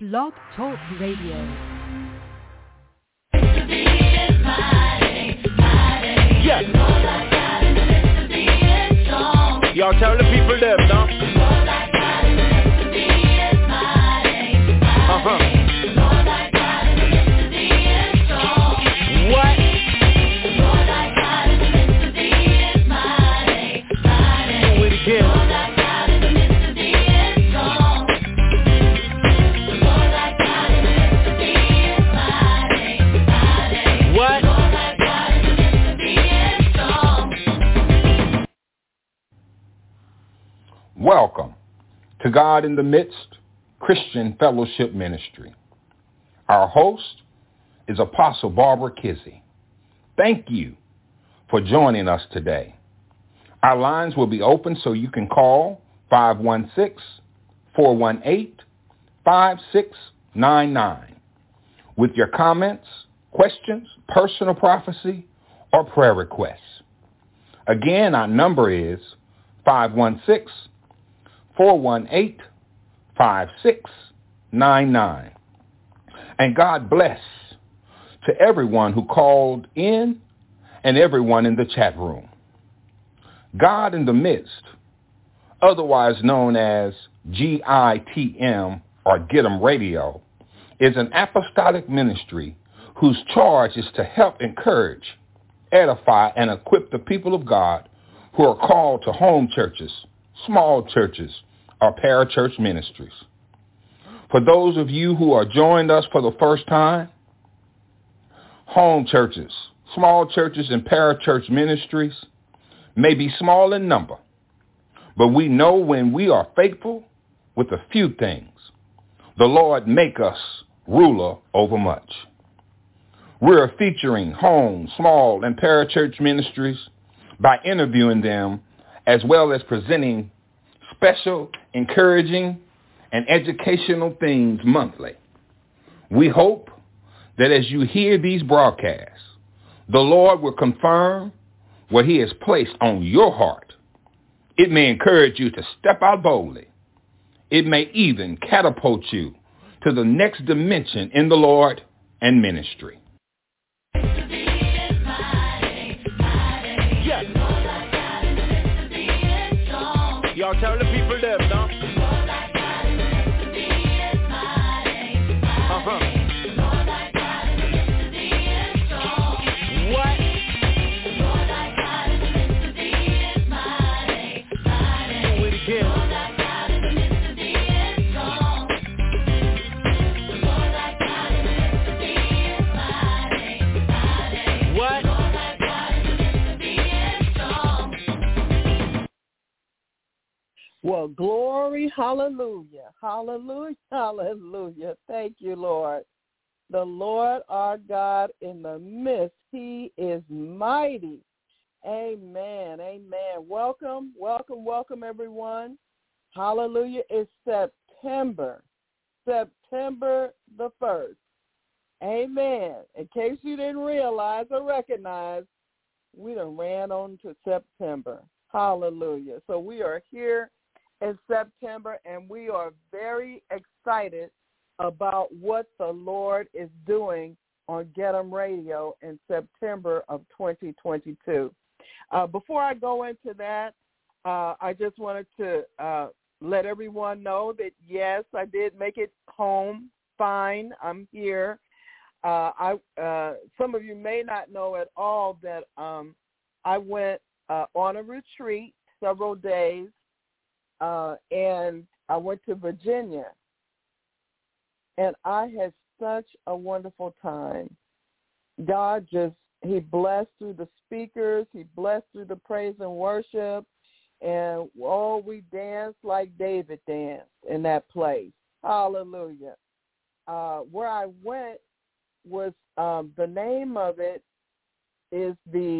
Blog Talk Radio. Yes. Y'all tell the people them, no? What? Do it again. Welcome to God in the Midst Christian Fellowship Ministry. Our host is Apostle Barbara Kizzy. Thank you for joining us today. Our lines will be open so you can call 516-418-5699 with your comments, questions, personal prophecy, or prayer requests. Again, our number is 516-418-5699. And God bless to everyone who called in and everyone in the chat room. God in the Midst, otherwise known as GITM or Get 'em Radio, is an apostolic ministry whose charge is to help encourage, edify, and equip the people of God who are called to home churches, small churches, or parachurch ministries. For those of you who are joined us for the first time, home churches, small churches, and parachurch ministries may be small in number, but we know when we are faithful with a few things, the Lord make us ruler over much. We're featuring home, small, and parachurch ministries by interviewing them as well as presenting special, encouraging, and educational things monthly. We hope that as you hear these broadcasts, the Lord will confirm what he has placed on your heart. It may encourage you to step out boldly. It may even catapult you to the next dimension in the Lord and ministry. Yes. Y'all tell the people them, no? What? Do it again. What? Well, glory, hallelujah, hallelujah, hallelujah. Thank you, Lord. The Lord our God in the midst, he is mighty. Amen, amen. Welcome, welcome, welcome, everyone. Hallelujah. It's September the 1st. Amen. In case you didn't realize or recognize, we done ran on to September. Hallelujah. So we are here in September, and we are very excited about what the Lord is doing on Get 'em Radio in September of 2022. Before I go into that, I just wanted to let everyone know that, yes, I did make it home fine. I'm here. Some of you may not know at all that I went on a retreat several days, and I went to Virginia, and I had such a wonderful time. God he blessed through the speakers, he blessed through the praise and worship, and we danced like David danced in that place. Hallelujah. Where I went was, the name of it is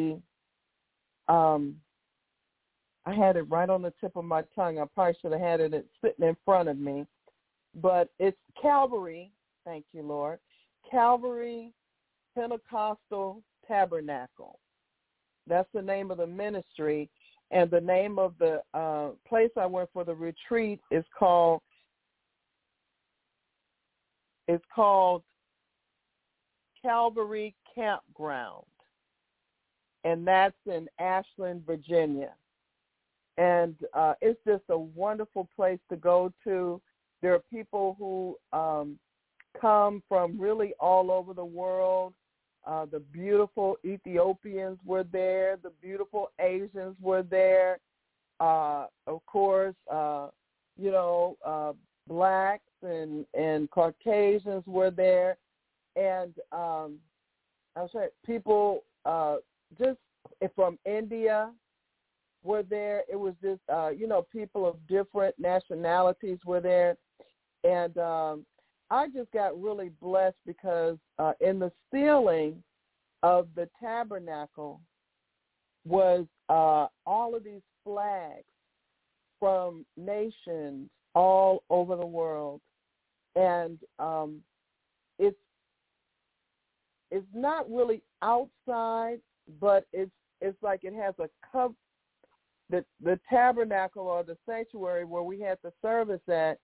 I had it right on the tip of my tongue. I probably should have had it sitting in front of me. But it's Calvary, thank you, Lord, Calvary Pentecostal Tabernacle. That's the name of the ministry. And the name of the place I went for the retreat is called It's called Calvary Campground, and that's in Ashland, Virginia. And it's just a wonderful place to go to. There are people who come from really all over the world. The beautiful Ethiopians were there. The beautiful Asians were there. Of course, blacks and Caucasians were there. And I was saying people just from India were there. It was just, people of different nationalities were there. And I just got really blessed because in the ceiling of the tabernacle was all of these flags from nations all over the world. And it's not really outside, but it's like it has a cover. The tabernacle or the sanctuary where we had the service at,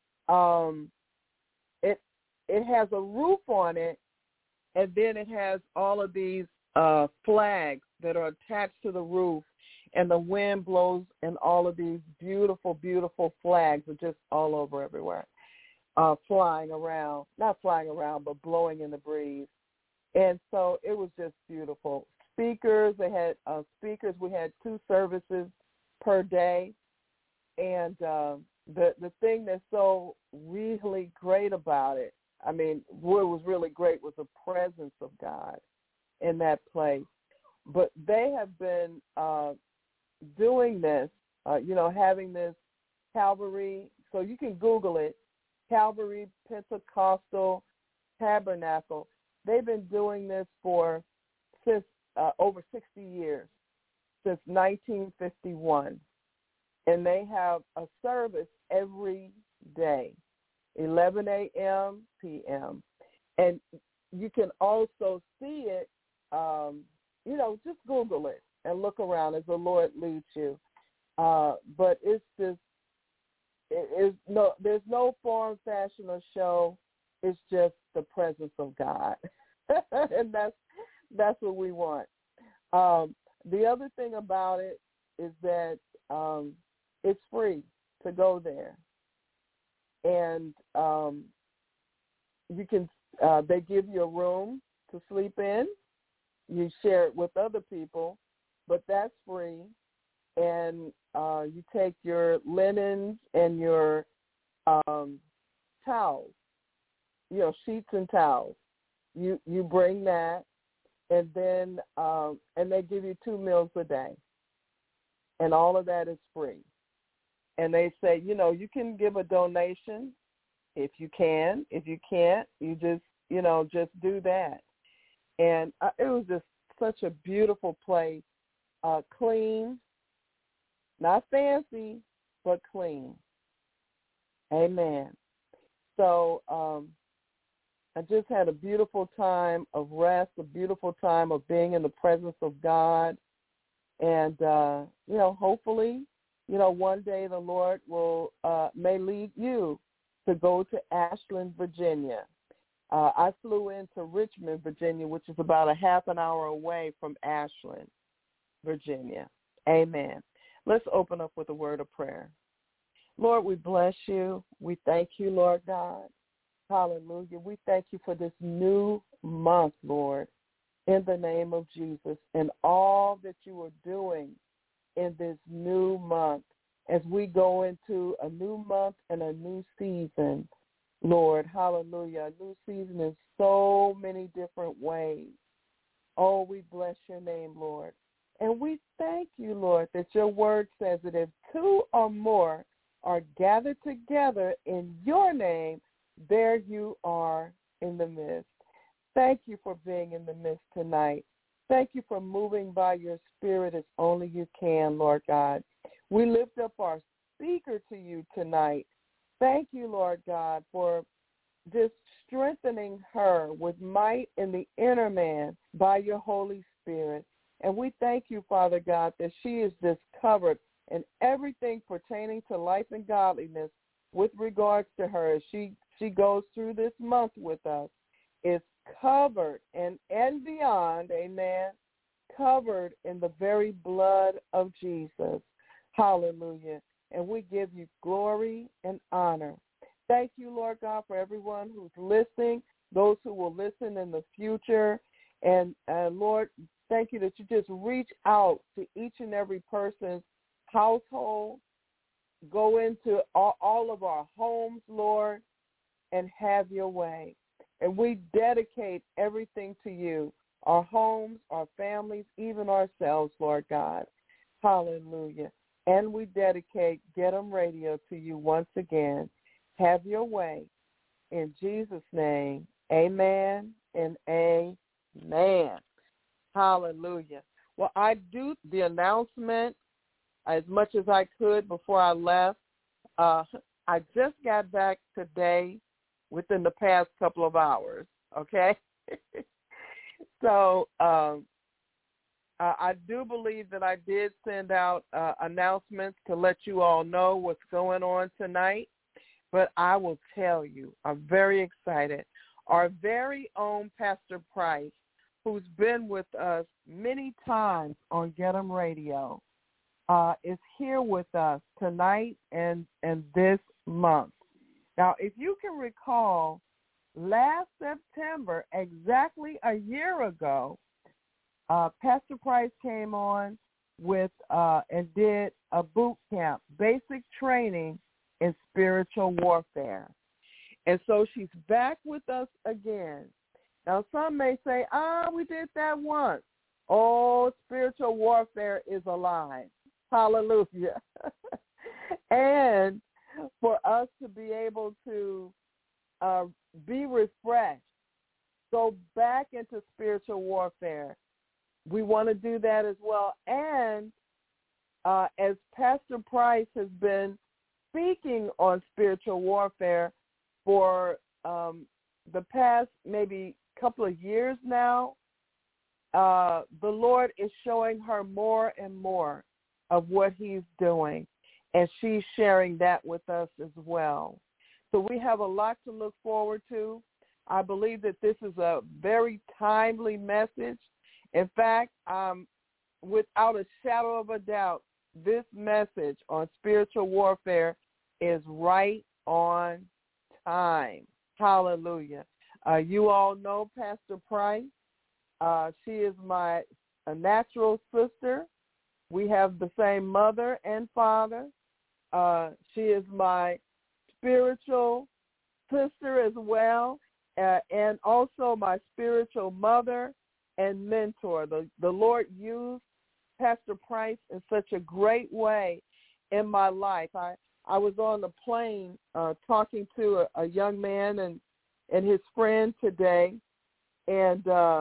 it has a roof on it, and then it has all of these flags that are attached to the roof, and the wind blows, and all of these beautiful, beautiful flags are just all over everywhere, flying around, not flying around, but blowing in the breeze. And so it was just beautiful. Speakers, they had speakers. We had 2 services per day. And the thing that's so really great about it, I mean, what was really great was the presence of God in that place. But they have been doing this, having this Calvary, so you can Google it, Calvary Pentecostal Tabernacle. They've been doing this since over 60 years, since 1951. And they have a service every day, 11 a.m., p.m. And you can also see it, just Google it and look around as the Lord leads you. But it's just, there's no form, fashion, or show. It's just the presence of God. And that's what we want. The other thing about it is that it's free to go there. And you can they give you a room to sleep in. You share it with other people, but that's free. And you take your linens and your towels, sheets and towels. You bring that, and then and they give you 2 meals a day, and all of that is free. And they say, you can give a donation if you can. If you can't, you just do that. And it was just such a beautiful place, clean, not fancy, but clean. Amen. So I just had a beautiful time of rest, a beautiful time of being in the presence of God. And, hopefully, one day the Lord may lead you to go to Ashland, Virginia. I flew into Richmond, Virginia, which is about a half an hour away from Ashland, Virginia. Amen. Let's open up with a word of prayer. Lord, we bless you. We thank you, Lord God. Hallelujah. We thank you for this new month, Lord, in the name of Jesus, and all that you are doing in this new month as we go into a new month and a new season, Lord. Hallelujah. A new season in so many different ways. Oh, we bless your name, Lord. And we thank you, Lord, that your word says that if 2 or more are gathered together in your name, there you are in the midst. Thank you for being in the midst tonight. Thank you for moving by your spirit as only you can, Lord God. We lift up our speaker to you tonight. Thank you, Lord God, for just strengthening her with might in the inner man by your Holy Spirit. And we thank you, Father God, that she is just covered in everything pertaining to life and godliness with regards to her as she she goes through this month with us is covered and beyond, amen, covered in the very blood of Jesus. Hallelujah. And we give you glory and honor. Thank you, Lord God, for everyone who's listening, those who will listen in the future. And Lord, thank you that you just reach out to each and every person's household, go into all of our homes, Lord, and have your way. And we dedicate everything to you, our homes, our families, even ourselves, Lord God. Hallelujah. And we dedicate Get 'em Radio to you once again. Have your way. In Jesus' name, amen and amen. Hallelujah. Well, I do the announcement as much as I could before I left. I just got back today within the past couple of hours, okay? So I do believe that I did send out announcements to let you all know what's going on tonight. But I will tell you, I'm very excited. Our very own Pastor Price, who's been with us many times on Get 'em Radio, is here with us tonight and this month. Now, if you can recall, last September, exactly a year ago, Pastor Price came on with and did a boot camp, basic training in spiritual warfare. And so she's back with us again. Now, some may say, we did that once. Oh, spiritual warfare is alive. Hallelujah. And for us to be able to be refreshed, go back into spiritual warfare, we want to do that as well. And as Pastor Price has been speaking on spiritual warfare for the past maybe couple of years now, the Lord is showing her more and more of what he's doing, and she's sharing that with us as well. So we have a lot to look forward to. I believe that this is a very timely message. In fact, without a shadow of a doubt, this message on spiritual warfare is right on time. Hallelujah. You all know Pastor Price. She is my natural sister. We have the same mother and father. She is my spiritual sister as well, and also my spiritual mother and mentor. The Lord used Pastor Price in such a great way in my life. I was on the plane talking to a young man and his friend today, and,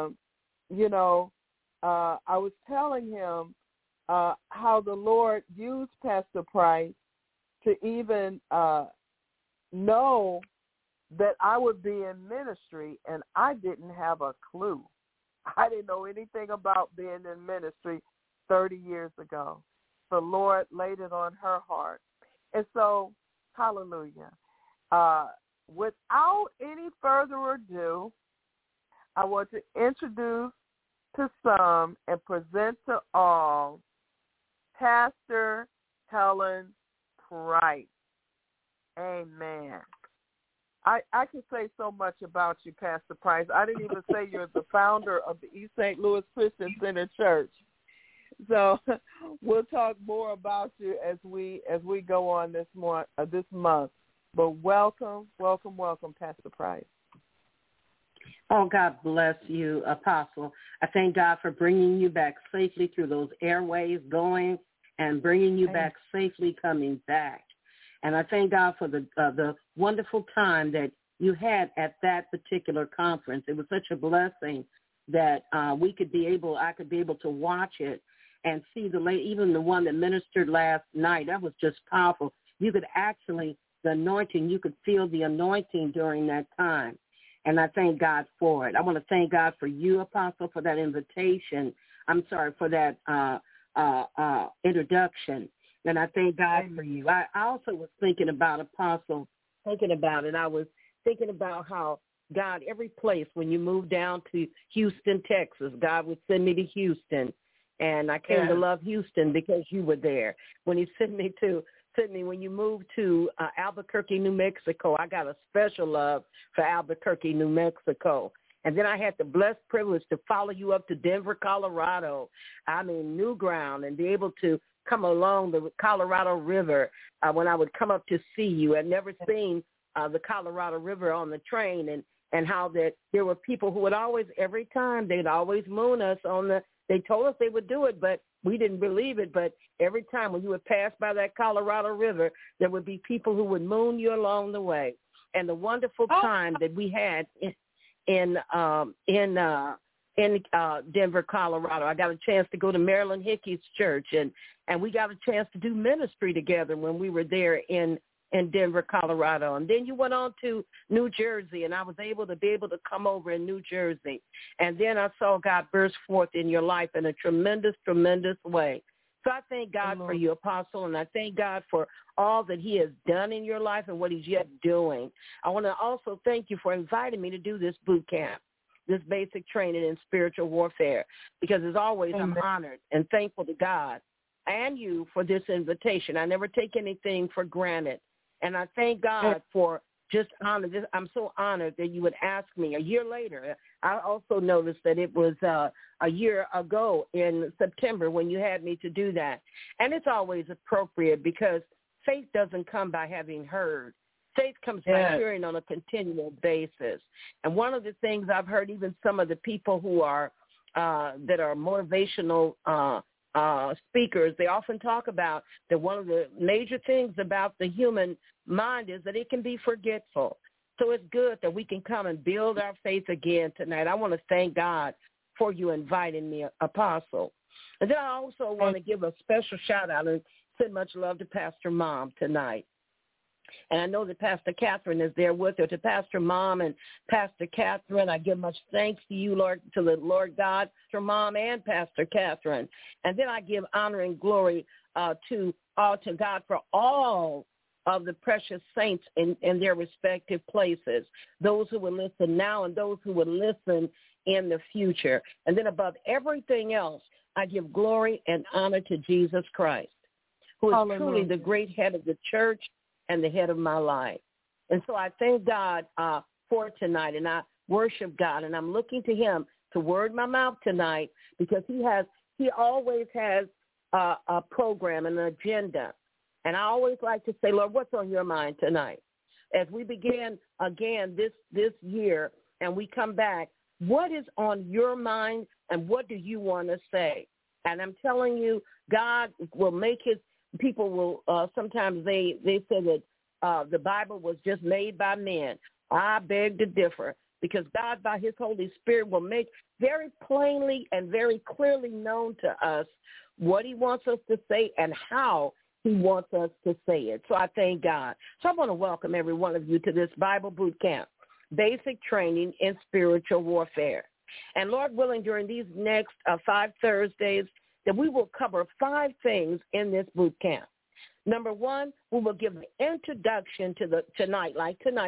I was telling him how the Lord used Pastor Price to even know that I would be in ministry, and I didn't have a clue. I didn't know anything about being in ministry 30 years ago. The Lord laid it on her heart. And so, hallelujah. Without any further ado, I want to introduce to some and present to all Pastor Helen Price. Amen. I can say so much about you, Pastor Price. I didn't even say you're the founder of the East St. Louis Christian Center Church. So we'll talk more about you as we go on this month. But welcome, Pastor Price. Oh, God bless you, Apostle. I thank God for bringing you back safely through those airways going and bringing you back safely coming back. And I thank God for the wonderful time that you had at that particular conference. It was such a blessing that I could be able to watch it and see even the one that ministered last night. That was just powerful. You could actually, the anointing, you could feel the anointing during that time. And I thank God for it. I want to thank God for you, Apostle, for that invitation. I'm sorry, for that introduction. And I thank God for you. I also was thinking about, Apostle, I was thinking about how God, every place, when you move down to Houston, Texas, God would send me to Houston. And I came to love Houston because you were there. When he sent me when you moved to Albuquerque, New Mexico, I got a special love for Albuquerque, New Mexico. And then I had the blessed privilege to follow you up to Denver, Colorado. I mean, new ground, and be able to come along the Colorado River when I would come up to see you. I'd never seen the Colorado River on the train, and how that there were people who would always, every time, they'd always moon us on the, they told us they would do it, but we didn't believe it. But every time when you would pass by that Colorado River, there would be people who would moon you along the way. And the wonderful time that we had in Denver, Colorado. I got a chance to go to Marilyn Hickey's church, and we got a chance to do ministry together when we were there in Denver, Colorado. And then you went on to New Jersey, and I was able to come over in New Jersey. And then I saw God burst forth in your life in a tremendous, tremendous way. So I thank God for you, Apostle, and I thank God for all that he has done in your life and what he's yet doing. I want to also thank you for inviting me to do this boot camp, this basic training in spiritual warfare, because as always, I'm honored and thankful to God and you for this invitation. I never take anything for granted. And I thank God for just honor. I'm so honored that you would ask me a year later. I also noticed that it was a year ago in September when you had me to do that. And it's always appropriate because faith doesn't come by having heard. Faith comes by hearing on a continual basis. And one of the things I've heard, even some of the people who are that are motivational speakers, they often talk about that one of the major things about the human mind is that it can be forgetful. So it's good that we can come and build our faith again tonight. I want to thank God for you inviting me, Apostle. And then I also want to give a special shout out and send much love to Pastor Mom tonight. And I know that Pastor Catherine is there with her. To Pastor Mom and Pastor Catherine, I give much thanks to you, Lord, to the Lord God, to Mom and Pastor Catherine. And then I give honor and glory to God for all of the precious saints in their respective places, those who will listen now and those who will listen in the future. And then above everything else, I give glory and honor to Jesus Christ, who is truly the great head of the church and the head of my life. And so I thank God for tonight, and I worship God, and I'm looking to him to word my mouth tonight because he always has a program, an agenda. And I always like to say, Lord, what's on your mind tonight? As we begin again this year and we come back, what is on your mind and what do you want to say? And I'm telling you, God will make his people will sometimes they say that the Bible was just made by men. I beg to differ, because God by his Holy Spirit will make very plainly and very clearly known to us what he wants us to say and how he wants us to say it. So I thank God. So I want to welcome every one of you to this Bible boot camp, basic training in spiritual warfare. And Lord willing, during these next 5 Thursdays, that we will cover 5 things in this boot camp. Number 1, we will give the introduction to tonight,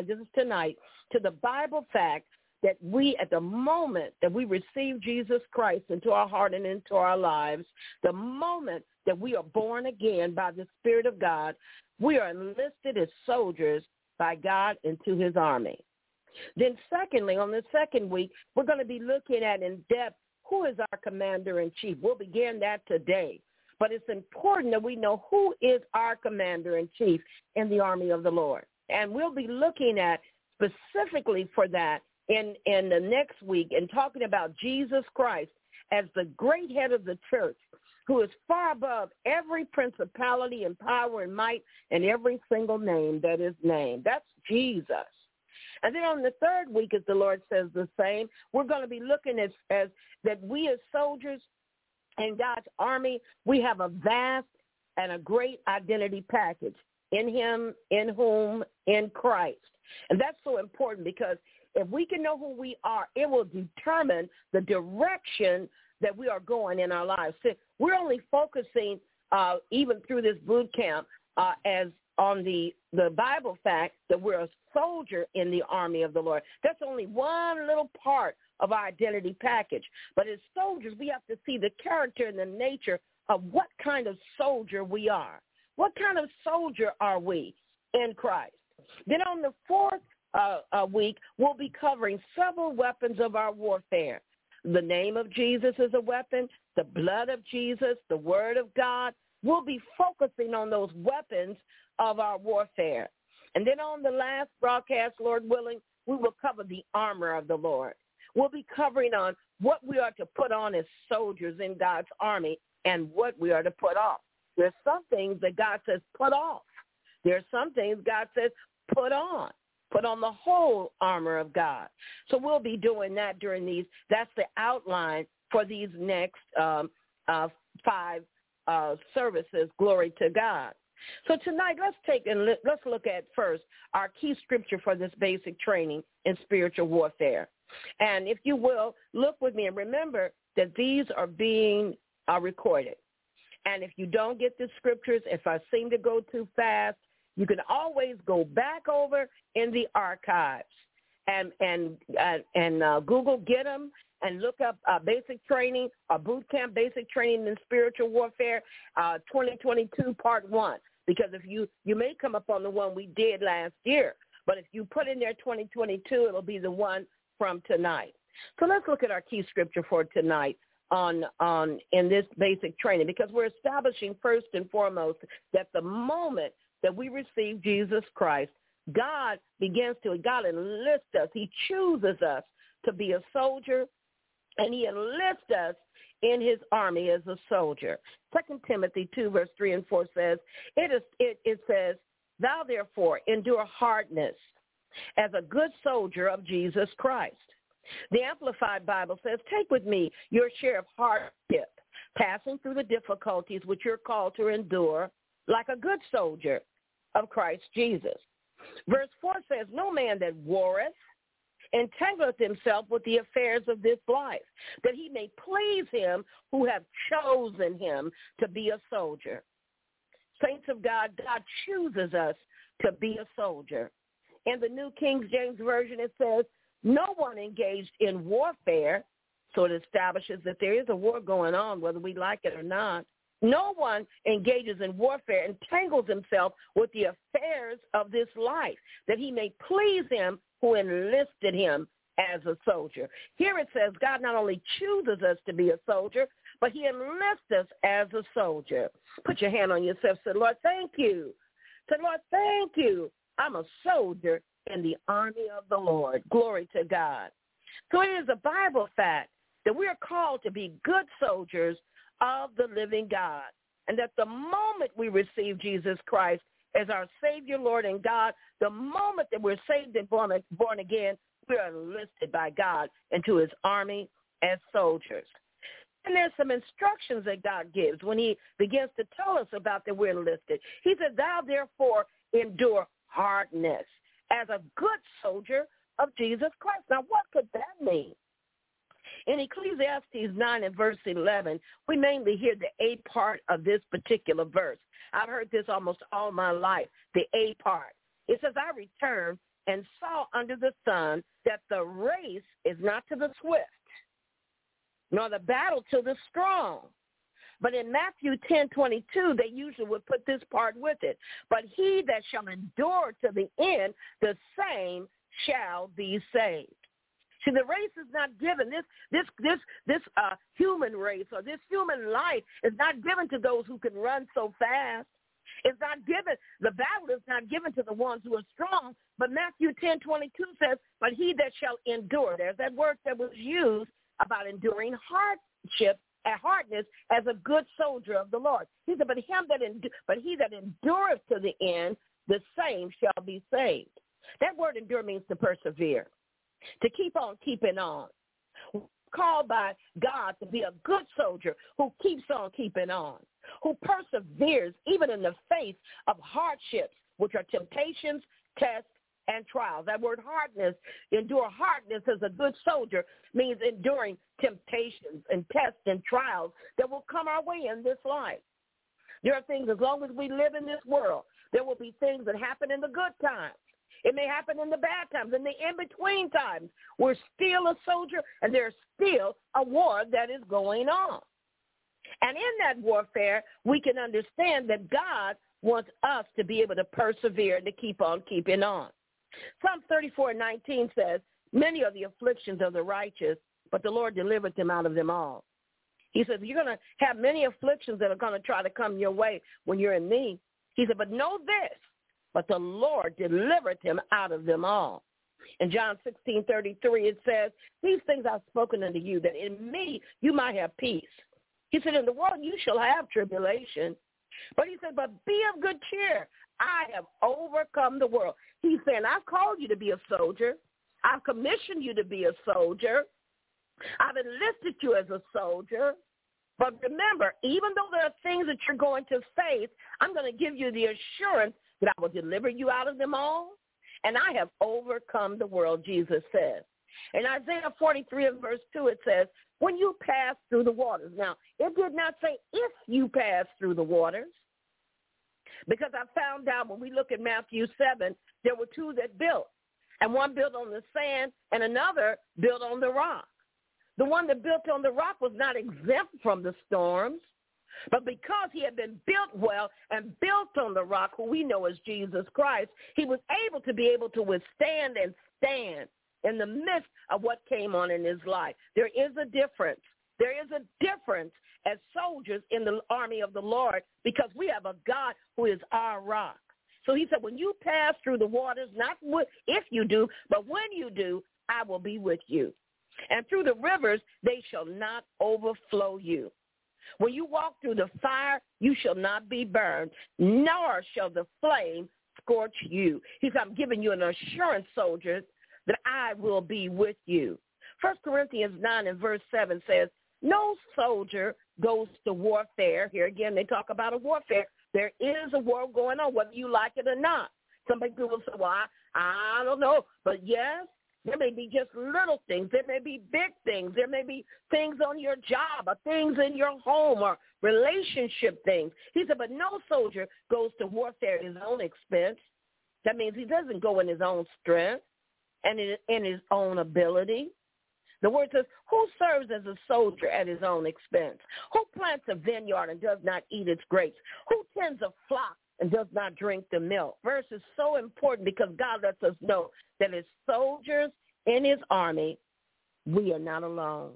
to the Bible fact that we, at the moment that we receive Jesus Christ into our heart and into our lives, the moment that we are born again by the Spirit of God, we are enlisted as soldiers by God into his army. Then secondly, on the second week, we're going to be looking at in depth who is our commander-in-chief. We'll begin that today. But it's important that we know who is our commander-in-chief in the army of the Lord. And we'll be looking at specifically for that in the next week and talking about Jesus Christ as the great head of the church, who is far above every principality and power and might and every single name that is named. That's Jesus. And then on the third week, as the Lord says the same, we're going to be looking at as that we as soldiers in God's army, we have a vast and a great identity package in him, in whom, in Christ. And that's so important because if we can know who we are, it will determine the direction that we are going in our lives. So we're only focusing, even through this boot camp, as on the Bible fact that we're a soldier in the army of the Lord. That's only one little part of our identity package. But as soldiers, we have to see the character and the nature of what kind of soldier we are. What kind of soldier are we in Christ? Then on the fourth week, we'll be covering several weapons of our warfare. The name of Jesus is a weapon, the blood of Jesus, the word of God. We'll be focusing on those weapons of our warfare. And then on the last broadcast, Lord willing, we will cover the armor of the Lord. We'll be covering on what we are to put on as soldiers in God's army and what we are to put off. There's some things that God says put off. There's some things God says put on. Put on the whole armor of God. So we'll be doing that during these. That's the outline for these next 5 services. Glory to God. So tonight, let's look at first our key scripture for this basic training in spiritual warfare. And if you will, look with me and remember that these are being recorded. And if you don't get the scriptures, if I seem to go too fast, you can always go back over in the archives and Google get them and look up basic training or boot camp basic training in spiritual warfare 2022 part 1. Because if you may come up on the one we did last year, but if you put in there 2022, it'll be the one from tonight. So let's look at our key scripture for tonight on in this basic training, because we're establishing first and foremost that the moment that we receive Jesus Christ, God enlists us. He chooses us to be a soldier, and he enlists us in his army as a soldier. 2 Timothy 2, verse 3 and 4 says, it says, thou therefore endure hardness as a good soldier of Jesus Christ. The Amplified Bible says, take with me your share of hardship, passing through the difficulties which you're called to endure, like a good soldier of Christ Jesus. Verse 4 says, no man that warreth entangleth himself with the affairs of this life, that he may please him who have chosen him to be a soldier. Saints of God, God chooses us to be a soldier. In the New King James Version, it says, no one engaged in warfare, so it establishes that there is a war going on, whether we like it or not. No one engages in warfare, entangles himself with the affairs of this life, that he may please him who enlisted him as a soldier. Here it says God not only chooses us to be a soldier, but he enlists us as a soldier. Put your hand on yourself. Say, Lord, thank you. Say, Lord, thank you. I'm a soldier in the army of the Lord. Glory to God. So it is a Bible fact that we are called to be good soldiers of the living God, and that the moment we receive Jesus Christ as our Savior, Lord, and God, the moment that we're saved and born again, we are enlisted by God into his army as soldiers. And there's some instructions that God gives when he begins to tell us about that we're enlisted. He said, thou therefore endure hardness as a good soldier of Jesus Christ. Now, what could that mean? In Ecclesiastes 9 and verse 11, we mainly hear the A part of this particular verse. I've heard this almost all my life, the A part. It says, I returned and saw under the sun that the race is not to the swift, nor the battle to the strong. But in Matthew 10:22, they usually would put this part with it. But he that shall endure to the end, the same shall be saved. See, the race is not given. This human race or this human life is not given to those who can run so fast. It's not given. The battle is not given to the ones who are strong. But Matthew 10:22 says, but he that shall endure. There's that word that was used about enduring hardship and hardness as a good soldier of the Lord. He said, but he that endureth to the end, the same shall be saved. That word endure means to persevere, to keep on keeping on. Called by God to be a good soldier who keeps on keeping on, who perseveres even in the face of hardships, which are temptations, tests, and trials. That word hardness, endure hardness as a good soldier, means enduring temptations and tests and trials that will come our way in this life. There are things, as long as we live in this world, there will be things that happen in the good times. It may happen in the bad times, in the in-between times. We're still a soldier, and there's still a war that is going on. And in that warfare, we can understand that God wants us to be able to persevere and to keep on keeping on. Psalm 34:19 says, many are the afflictions of the righteous, but the Lord delivered them out of them all. He says, you're going to have many afflictions that are going to try to come your way when you're in me. He said, but know this, but the Lord delivered him out of them all. In John 16:33, it says, these things I've spoken unto you, that in me you might have peace. He said, in the world you shall have tribulation. But he said, but be of good cheer. I have overcome the world. He's saying, I've called you to be a soldier. I've commissioned you to be a soldier. I've enlisted you as a soldier. But remember, even though there are things that you're going to face, I'm going to give you the assurance that I will deliver you out of them all. And I have overcome the world, Jesus says. In Isaiah 43 and verse 2, it says, when you pass through the waters. Now, it did not say if you pass through the waters. Because I found out when we look at Matthew 7, there were two that built. And one built on the sand and another built on the rock. The one that built on the rock was not exempt from the storms. But because he had been built well and built on the rock, who we know as Jesus Christ, he was able to withstand and stand in the midst of what came on in his life. There is a difference. There is a difference as soldiers in the army of the Lord because we have a God who is our rock. So he said, when you pass through the waters, not if you do, but when you do, I will be with you. And through the rivers, they shall not overflow you. When you walk through the fire, you shall not be burned, nor shall the flame scorch you. He said, I'm giving you an assurance, soldiers, that I will be with you. 1 Corinthians 9 and verse 7 says, no soldier goes to warfare. Here again, they talk about a warfare. There is a war going on, whether you like it or not. Some people say, well, I don't know. But yes, there may be just little things. There may be big things. There may be things on your job or things in your home or relationship things. He said, but no soldier goes to warfare at his own expense. That means he doesn't go in his own strength and in his own ability. The word says, who serves as a soldier at his own expense? Who plants a vineyard and does not eat its grapes? Who tends a flock and does not drink the milk? Verse is so important because God lets us know that as soldiers in his army, we are not alone.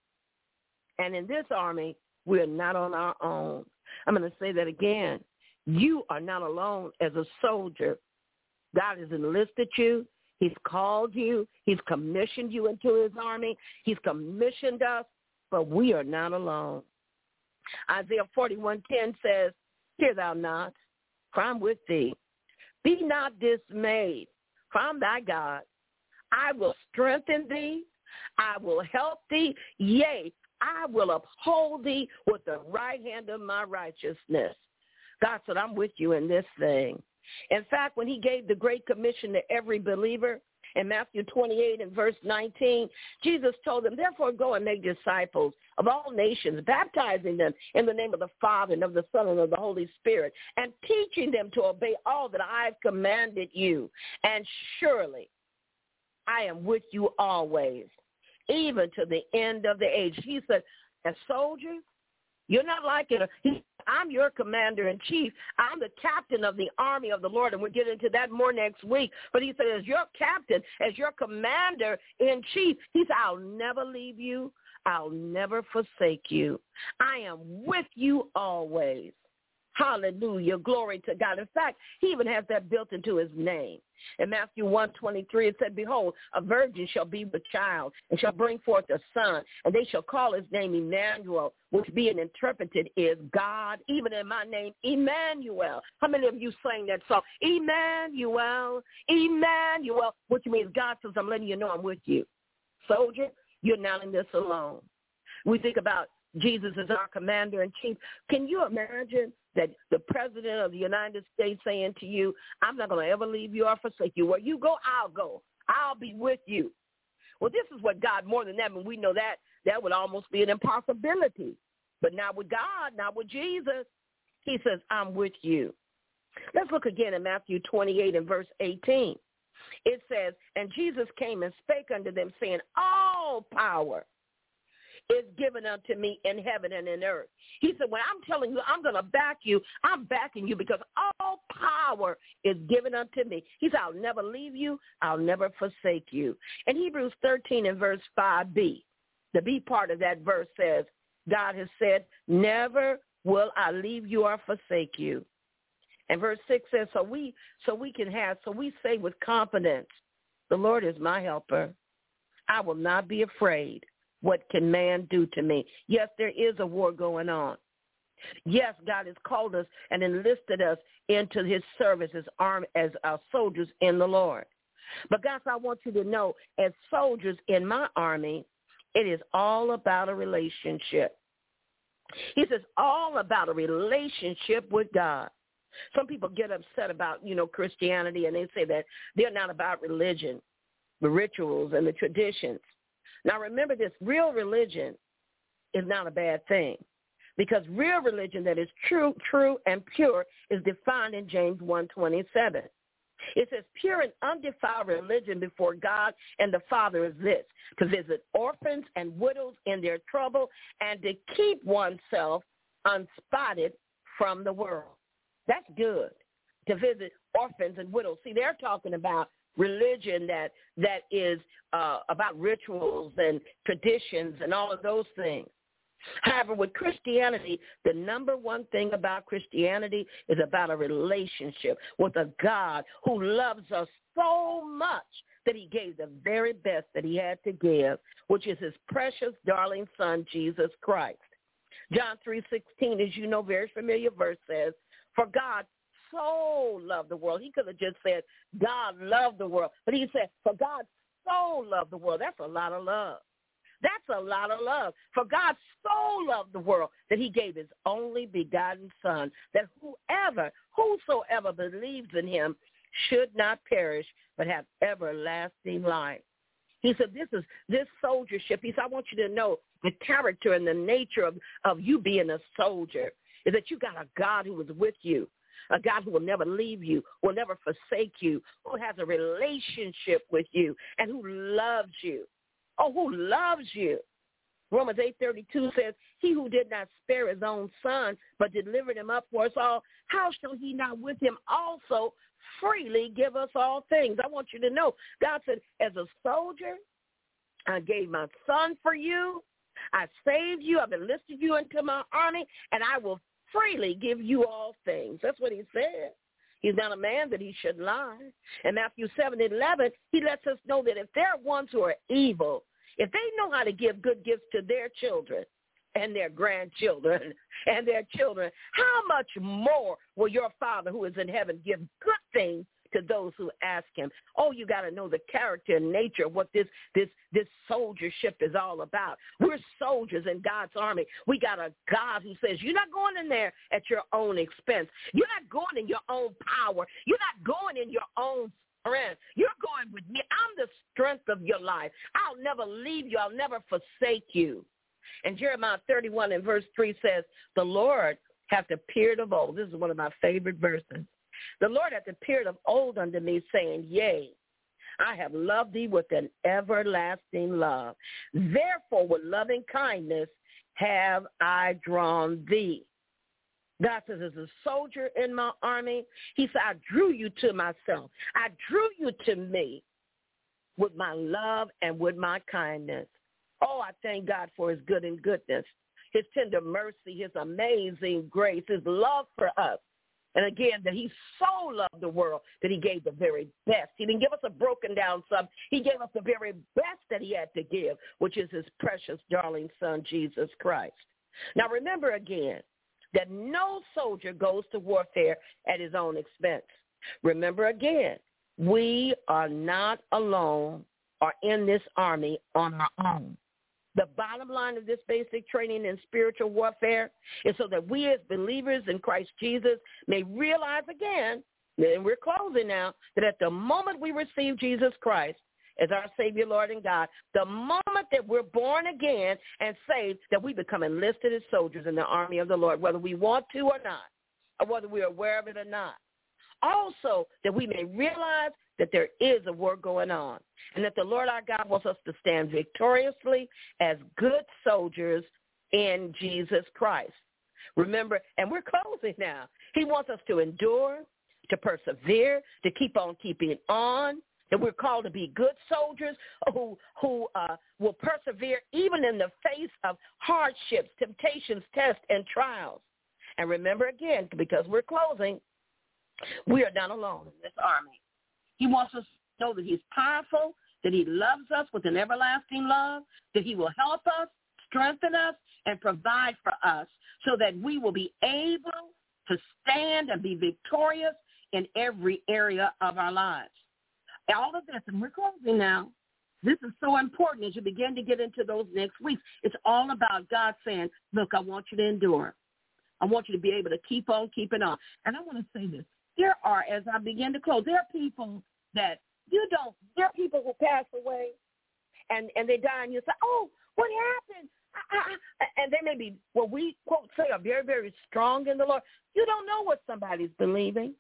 And in this army, we are not on our own. I'm going to say that again. You are not alone as a soldier. God has enlisted you. He's called you. He's commissioned you into his army. He's commissioned us, but we are not alone. Isaiah 41:10 says, fear thou not, for I'm with thee. Be not dismayed, for I'm thy God. I will strengthen thee. I will help thee. Yea, I will uphold thee with the right hand of my righteousness. God said, I'm with you in this thing. In fact, when he gave the Great Commission to every believer in Matthew 28 and verse 19, Jesus told them, therefore go and make disciples of all nations, baptizing them in the name of the Father and of the Son and of the Holy Spirit, and teaching them to obey all that I've commanded you. And surely I am with you always, even to the end of the age. He said, as soldiers, you're not like it. I'm your commander-in-chief. I'm the captain of the army of the Lord, and we'll get into that more next week. But he said, as your captain, as your commander-in-chief, he said, I'll never leave you. I'll never forsake you. I am with you always. Hallelujah. Glory to God. In fact, he even has that built into his name. In Matthew 1:23, it said, behold, a virgin shall be with child and shall bring forth a son, and they shall call his name Emmanuel, which being interpreted is God, even in my name, Emmanuel. How many of you sang that song? Emmanuel, Emmanuel, which means God says, I'm letting you know I'm with you. Soldier, you're not in this alone. We think about Jesus as our commander-in-chief. Can you imagine that the president of the United States saying to you, I'm not going to ever leave you or forsake you. Where you go, I'll go. I'll be with you. Well, this is what God, more than that, and we know that would almost be an impossibility. But not with God, not with Jesus. He says, I'm with you. Let's look again at Matthew 28 and verse 18. It says, and Jesus came and spake unto them, saying, all power is given unto me in heaven and in earth. He said, when I'm telling you I'm going to back you, I'm backing you because all power is given unto me. He said, I'll never leave you. I'll never forsake you. And Hebrews 13 and verse 5b, the B part of that verse says, God has said, never will I leave you or forsake you. And verse 6 says, so we say with confidence, the Lord is my helper. I will not be afraid. What can man do to me? Yes, there is a war going on. Yes, God has called us and enlisted us into his service as our soldiers in the Lord. But guys, I want you to know, as soldiers in my army, it is all about a relationship. He says all about a relationship with God. Some people get upset about, Christianity, and they say that they're not about religion, the rituals and the traditions. Now, remember this, real religion is not a bad thing, because real religion that is true and pure is defined in James 1:27. It says, pure and undefiled religion before God and the Father is this, to visit orphans and widows in their trouble and to keep oneself unspotted from the world. That's good, to visit orphans and widows. See, they're talking about religion that is about rituals and traditions and all of those things. However, with Christianity, the number one thing about Christianity is about a relationship with a God who loves us so much that he gave the very best that he had to give, which is his precious, darling son, Jesus Christ. John 3:16, as you know, very familiar verse says, for God so loved the world. He could have just said, God loved the world. But he said, for God so loved the world. That's a lot of love. That's a lot of love. For God so loved the world that he gave his only begotten son, that whosoever believes in him should not perish, but have everlasting life. He said, this soldiership. He said, I want you to know the character and the nature of you being a soldier is that you got a God who is with you, a God who will never leave you, will never forsake you, who has a relationship with you, and who loves you. Oh, who loves you. Romans 8:32 says, he who did not spare his own son, but delivered him up for us all, how shall he not with him also freely give us all things? I want you to know, God said, as a soldier, I gave my son for you. I saved you. I've enlisted you into my army, and I will freely give you all things. That's what he said. He's not a man that he should lie. In Matthew 7:11, he lets us know that if there are ones who are evil, if they know how to give good gifts to their children and their grandchildren and their children, how much more will your Father who is in heaven give good things to those who ask him? Oh, you got to know the character and nature of what this soldiership is all about. We're soldiers in God's army. We got a God who says, you're not going in there at your own expense. You're not going in your own power. You're not going in your own strength. You're going with me. I'm the strength of your life. I'll never leave you. I'll never forsake you. And Jeremiah 31 and verse 3 says, the Lord hath appeared of old. This is one of my favorite verses. The Lord hath appeared of old unto me, saying, yea, I have loved thee with an everlasting love. Therefore, with loving kindness have I drawn thee. God says, as a soldier in my army, he said, I drew you to myself. I drew you to me with my love and with my kindness. Oh, I thank God for his good and goodness, his tender mercy, his amazing grace, his love for us. And again, that he so loved the world that he gave the very best. He didn't give us a broken down son. He gave us the very best that he had to give, which is his precious, darling son, Jesus Christ. Now, remember again that no soldier goes to warfare at his own expense. Remember again, we are not alone or in this army on our own. The bottom line of this basic training in spiritual warfare is so that we as believers in Christ Jesus may realize again, and we're closing now, that at the moment we receive Jesus Christ as our Savior, Lord, and God, the moment that we're born again and saved, that we become enlisted as soldiers in the army of the Lord, whether we want to or not, or whether we're aware of it or not. Also, that we may realize that there is a war going on, and that the Lord our God wants us to stand victoriously as good soldiers in Jesus Christ. Remember, and we're closing now. He wants us to endure, to persevere, to keep on keeping on, that we're called to be good soldiers who will persevere even in the face of hardships, temptations, tests, and trials. And remember again, because we're closing, we are not alone in this army. He wants us to know that he's powerful, that he loves us with an everlasting love, that he will help us, strengthen us, and provide for us so that we will be able to stand and be victorious in every area of our lives. All of this, and we're closing now, this is so important as you begin to get into those next weeks. It's all about God saying, look, I want you to endure. I want you to be able to keep on keeping on. And I want to say this. There are, as I begin to close, there are people that there are people who pass away and they die and you say, oh, what happened? And they may be, what we, quote, say are very, very strong in the Lord. You don't know what somebody's believing.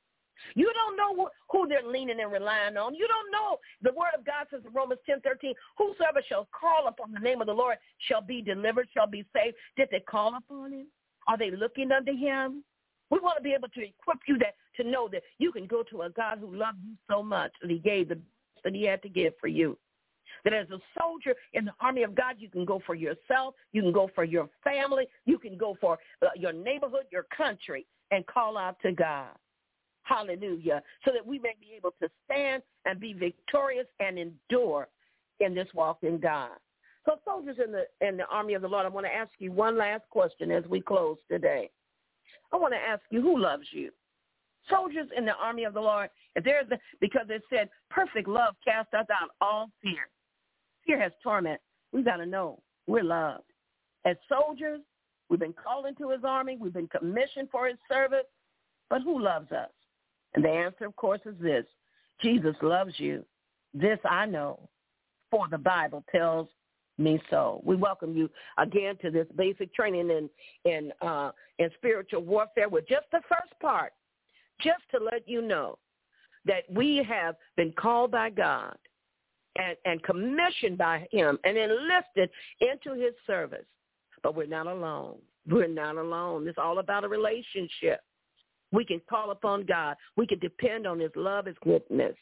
You don't know who they're leaning and relying on. You don't know. The word of God says in Romans 10:13, whosoever shall call upon the name of the Lord shall be delivered, shall be saved. Did they call upon him? Are they looking unto him? We want to be able to equip you to know that you can go to a God who loved you so much that he gave the best that he had to give for you. That as a soldier in the army of God, you can go for yourself, you can go for your family, you can go for your neighborhood, your country, and call out to God. Hallelujah. So that we may be able to stand and be victorious and endure in this walk in God. So soldiers in the army of the Lord, I want to ask you one last question as we close today. I want to ask you, who loves you? Soldiers in the army of the Lord, because it said, perfect love casteth out all fear. Fear has torment. We've got to know we're loved. As soldiers, we've been called into his army. We've been commissioned for his service. But who loves us? And the answer, of course, is this. Jesus loves you. This I know, for the Bible tells me so. We welcome you again to this basic training in spiritual warfare with just the first part, just to let you know that we have been called by God and commissioned by him and enlisted into his service. But we're not alone. We're not alone. It's all about a relationship. We can call upon God. We can depend on his love, his goodness,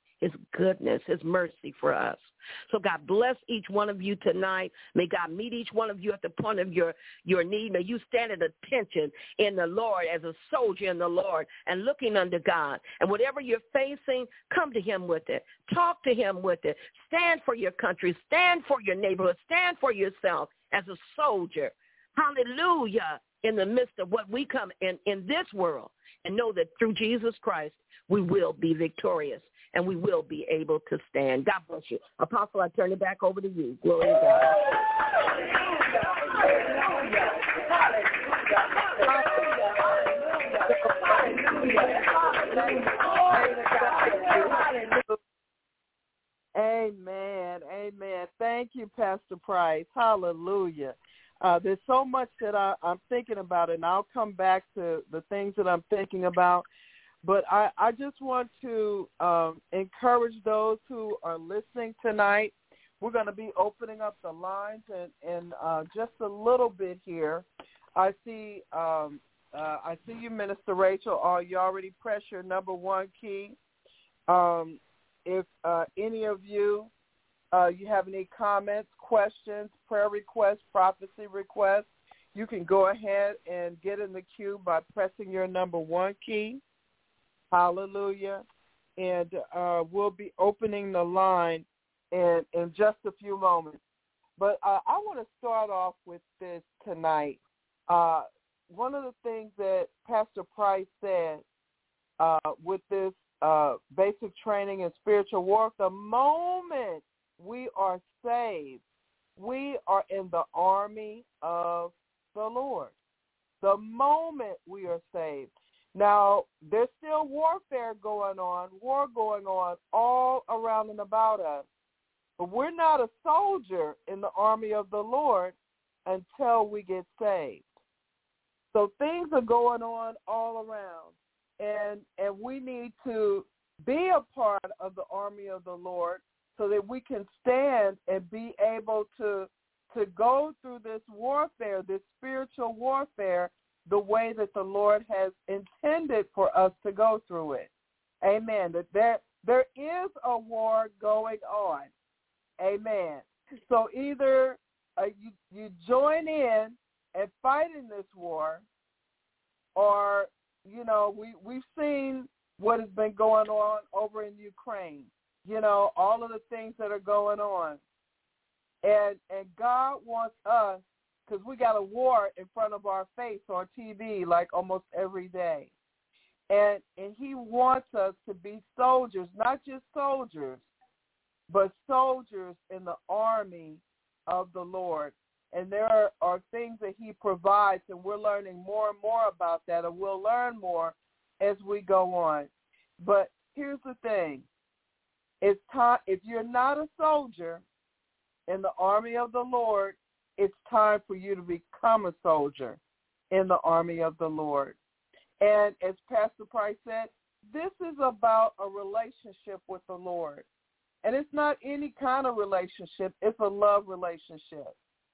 his mercy for us. So God bless each one of you tonight. May God meet each one of you at the point of your need. May you stand at attention in the Lord as a soldier in the Lord and looking unto God. And whatever you're facing, come to him with it. Talk to him with it. Stand for your country. Stand for your neighborhood. Stand for yourself as a soldier. Hallelujah. In the midst of what we come in this world, and know that through Jesus Christ, we will be victorious and we will be able to stand. God bless you. Apostle, I turn it back over to you. Glory to God. Amen. Amen. Thank you, Pastor Price. Hallelujah. There's so much that I'm thinking about, and I'll come back to the things that I'm thinking about. But I just want to encourage those who are listening tonight. We're going to be opening up the lines in just a little bit here. I see you, Minister Rachel. You already pressed your number 1 key. If any of you have any comments, questions, prayer requests, prophecy requests, you can go ahead and get in the queue by pressing your number 1 key. Hallelujah. And we'll be opening the line in just a few moments. But I want to start off with this tonight. One of the things that Pastor Price said with this basic training in spiritual warfare, the moment we are saved, we are in the army of the Lord. The moment we are saved. Now, there's still warfare going on, war going on all around and about us. But we're not a soldier in the army of the Lord until we get saved. So things are going on all around. And we need to be a part of the army of the Lord so that we can stand and be able to go through this warfare, this spiritual warfare, the way that the Lord has intended for us to go through it. Amen. That there is a war going on. Amen. So either you join in and fight in this war, or, you know, we've seen what has been going on over in Ukraine, you know, all of the things that are going on. And God wants us, because we got a war in front of our face on TV like almost every day. And he wants us to be soldiers, not just soldiers, but soldiers in the army of the Lord. And there are things that he provides, and we're learning more and more about that, and we'll learn more as we go on. But here's the thing. It's time, if you're not a soldier in the army of the Lord, it's time for you to become a soldier in the army of the Lord. And as Pastor Price said, this is about a relationship with the Lord. And it's not any kind of relationship. It's a love relationship.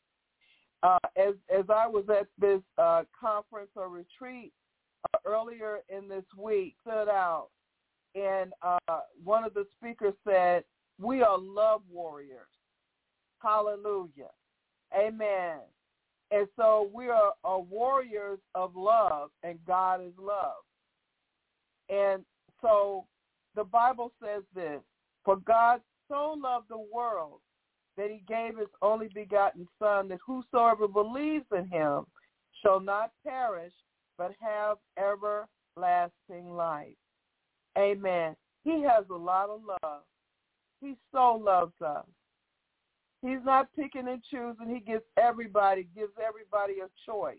As I was at this conference or retreat earlier in this week, stood out, and one of the speakers said, we are love warriors. Hallelujah. Amen. And so we are warriors of love, and God is love. And so the Bible says this, for God so loved the world that he gave his only begotten Son, that whosoever believes in him shall not perish, but have everlasting life. Amen. He has a lot of love. He so loves us. He's not picking and choosing. He gives everybody a choice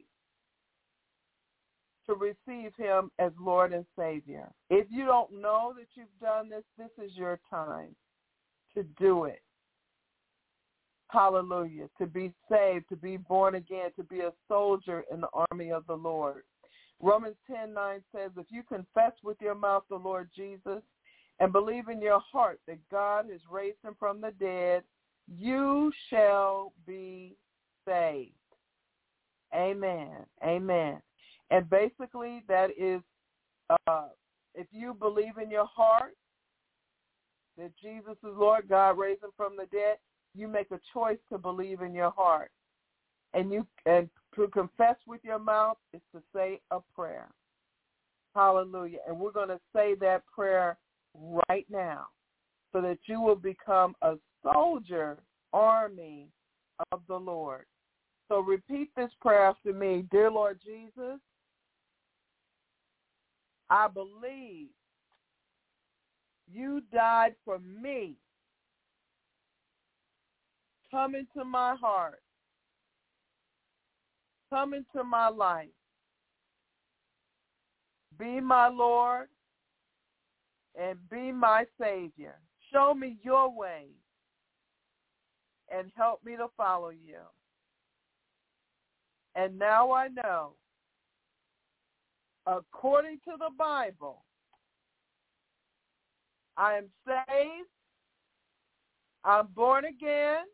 to receive him as Lord and Savior. If you don't know that you've done this, this is your time to do it. Hallelujah. To be saved, to be born again, to be a soldier in the army of the Lord. Romans 10:9 says, if you confess with your mouth the Lord Jesus and believe in your heart that God has raised him from the dead, you shall be saved. Amen. Amen. And basically that is, if you believe in your heart that Jesus is Lord, God raised him from the dead, you make a choice to believe in your heart. And to confess with your mouth is to say a prayer. Hallelujah. And we're going to say that prayer right now so that you will become a soldier army of the Lord. So repeat this prayer after me. Dear Lord Jesus, I believe you died for me. Come into my heart. Come into my life. Be my Lord and be my Savior. Show me your ways and help me to follow you. And now I know, according to the Bible, I am saved, I'm born again,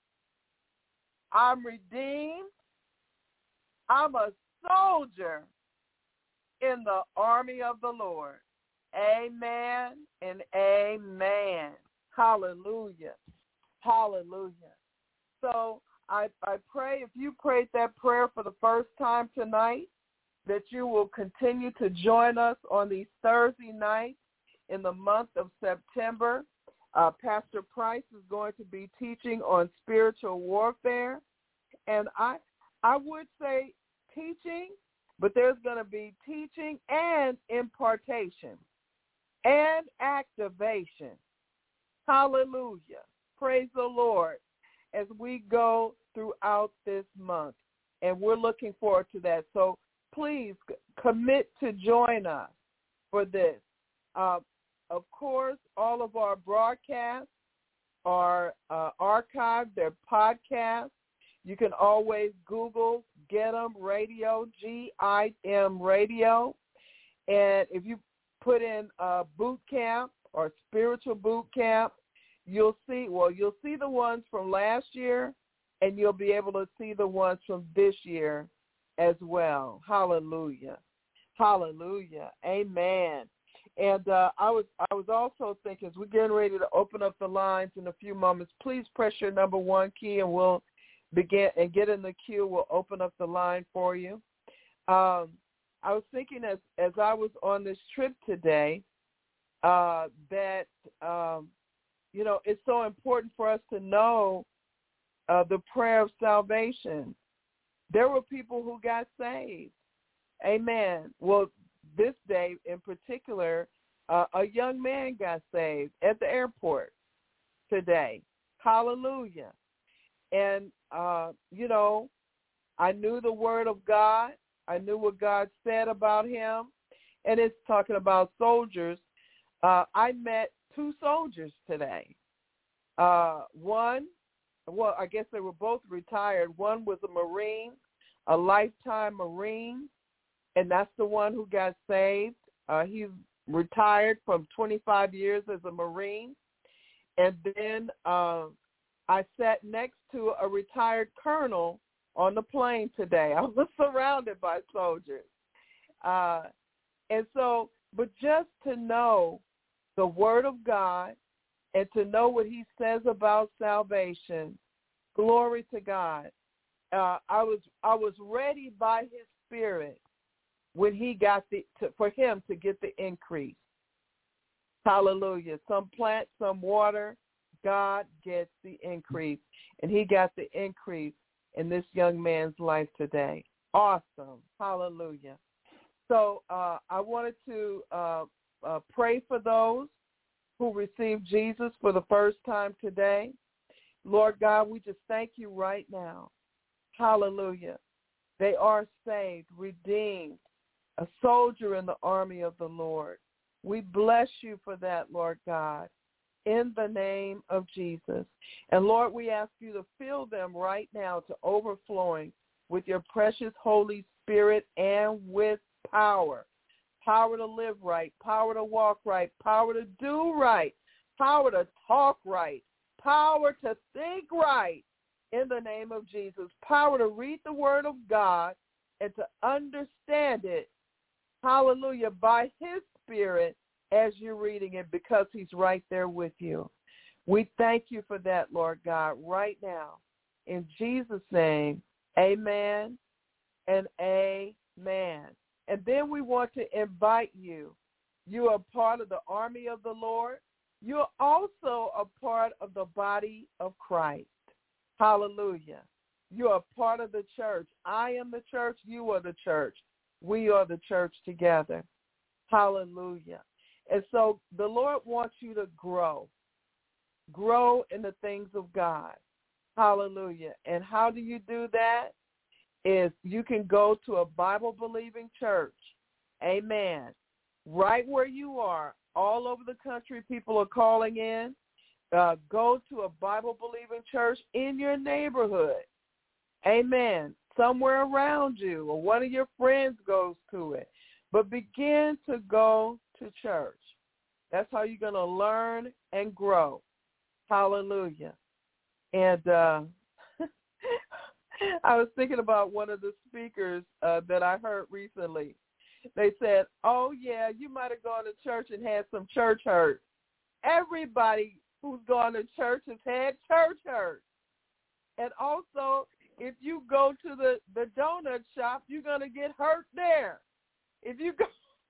I'm redeemed, I'm a soldier in the army of the Lord. Amen and amen. Hallelujah. Hallelujah. So I pray, if you prayed that prayer for the first time tonight, that you will continue to join us on these Thursday nights in the month of September. Pastor Price is going to be teaching on spiritual warfare. And I would say teaching, but there's going to be teaching and impartation and activation. Hallelujah. Praise the Lord as we go throughout this month. And we're looking forward to that. So please commit to join us for this. Of course, all of our broadcasts are archived. They're podcasts. You can always Google GIT'em Radio, GIT'em Radio. And if you put in boot camp, or spiritual boot camp, you'll see the ones from last year, and you'll be able to see the ones from this year as well. Hallelujah. Hallelujah. Amen. And I was also thinking, as we're getting ready to open up the lines in a few moments, please press your number 1 key, and we'll begin and get in the queue. We'll open up the line for you. I was thinking as I was on this trip today that, it's so important for us to know the prayer of salvation. There were people who got saved. Amen. Well, this day in particular, a young man got saved at the airport today. Hallelujah. And, I knew the word of God. I knew what God said about him. And it's talking about soldiers. I met 2 soldiers today. One, I guess they were both retired. One was a Marine, a lifetime Marine, and that's the one who got saved. He's retired from 25 years as a Marine. And then I sat next to a retired colonel on the plane today. I was surrounded by soldiers. But just to know the word of God and to know what he says about salvation, glory to God. I was ready by his Spirit when he got for him to get the increase. Hallelujah. Some plant, some water. God gets the increase, and he got the increase in this young man's life today. Awesome. Hallelujah. So I wanted to pray for those who received Jesus for the first time today. Lord God, we just thank you right now. Hallelujah. They are saved, redeemed, a soldier in the army of the Lord. We bless you for that, Lord God, in the name of Jesus. And Lord, we ask you to fill them right now to overflowing with your precious Holy Spirit and with power. Power to live right, power to walk right, power to do right, power to talk right, power to think right in the name of Jesus, power to read the word of God and to understand it, hallelujah, by his Spirit as you're reading it, because he's right there with you. We thank you for that, Lord God, right now. In Jesus' name, amen and amen. And then we want to invite you. You are part of the army of the Lord. You're also a part of the body of Christ. Hallelujah. You are part of the church. I am the church. You are the church. We are the church together. Hallelujah. And so the Lord wants you to grow. Grow in the things of God. Hallelujah. And how do you do that? Is you can go to a Bible-believing church. Amen. Right where you are, all over the country, people are calling in. Go to a Bible-believing church in your neighborhood. Amen. Somewhere around you, or one of your friends goes to it. But begin to go to church. That's how you're going to learn and grow. Hallelujah. And I was thinking about one of the speakers that I heard recently. They said, oh, yeah, you might have gone to church and had some church hurt. Everybody who's gone to church has had church hurt. And also, if you go to the donut shop, you're going to get hurt there. If you go,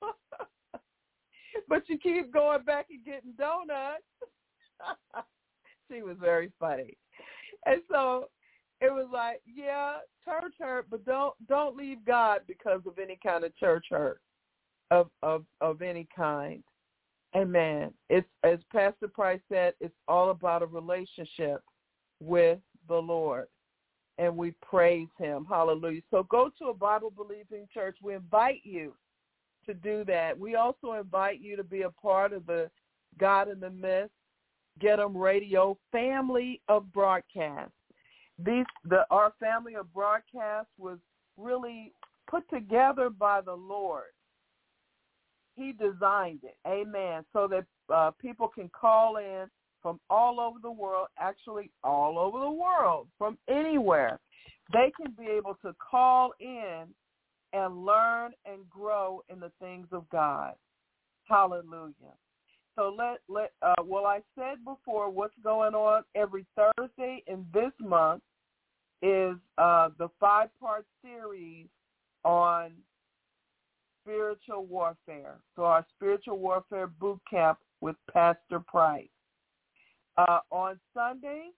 but you keep going back and getting donuts. She was very funny. And so it was like, yeah, church hurt, but don't leave God because of any kind of church hurt of any kind. Amen. It's, as Pastor Price said, it's all about a relationship with the Lord, and we praise him. Hallelujah. So go to a Bible-believing church. We invite you to do that. We also invite you to be a part of the God in the Midst, Get 'em Radio family of broadcasts. Our family of broadcasts was really put together by the Lord. he designed it, amen, so that people can call in from all over the world, actually all over the world, from anywhere. They can be able to call in and learn and grow in the things of God. Hallelujah. So I said before, what's going on every Thursday in this month is the 5-part series on spiritual warfare. So our spiritual warfare boot camp with Pastor Price. On Sunday,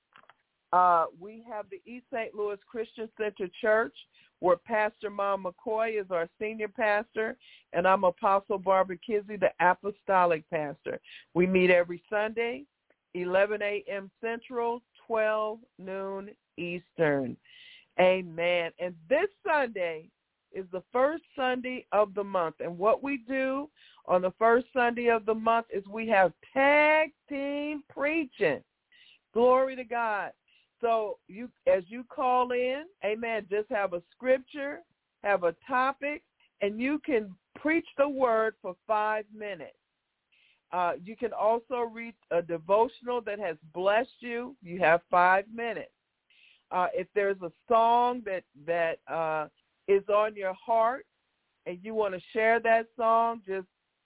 we have the East St. Louis Christian Center Church, where Pastor Mom McCoy is our senior pastor, and I'm Apostle Barbara Kizzy, the apostolic pastor. We meet every Sunday, 11 a.m. Central, 12 noon Eastern. Amen. And this Sunday is the first Sunday of the month. And what we do on the first Sunday of the month is we have tag team preaching. Glory to God. So as you call in, amen, just have a scripture, have a topic, and you can preach the word for 5 minutes. You can also read a devotional that has blessed you. You have 5 minutes. If there's a song that is on your heart and you want to share that song, just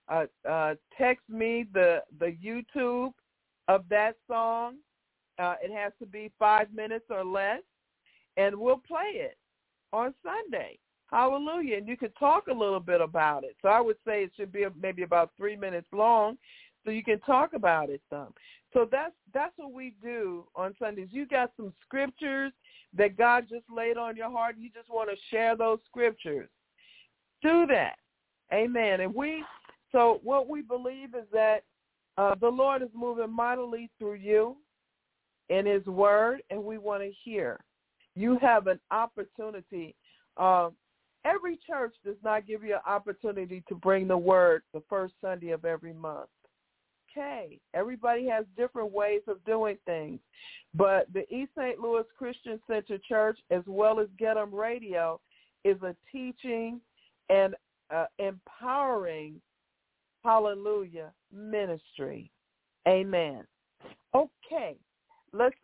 text me the YouTube of that song. It has to be 5 minutes or less, and we'll play it on Sunday. Hallelujah. And you can talk a little bit about it. So I would say it should be maybe about 3 minutes long, so you can talk about it some. So that's what we do on Sundays. You got some scriptures that God just laid on your heart, and you just want to share those scriptures. Do that. Amen. And so what we believe is that the Lord is moving mightily through you in his word, and we want to hear. You have an opportunity. Every church does not give you an opportunity to bring the word the first Sunday of every month. Okay, everybody has different ways of doing things, but the East St. Louis Christian Center Church, as well as Get 'em Radio, is a teaching and empowering, hallelujah, ministry. Amen. Okay. Let's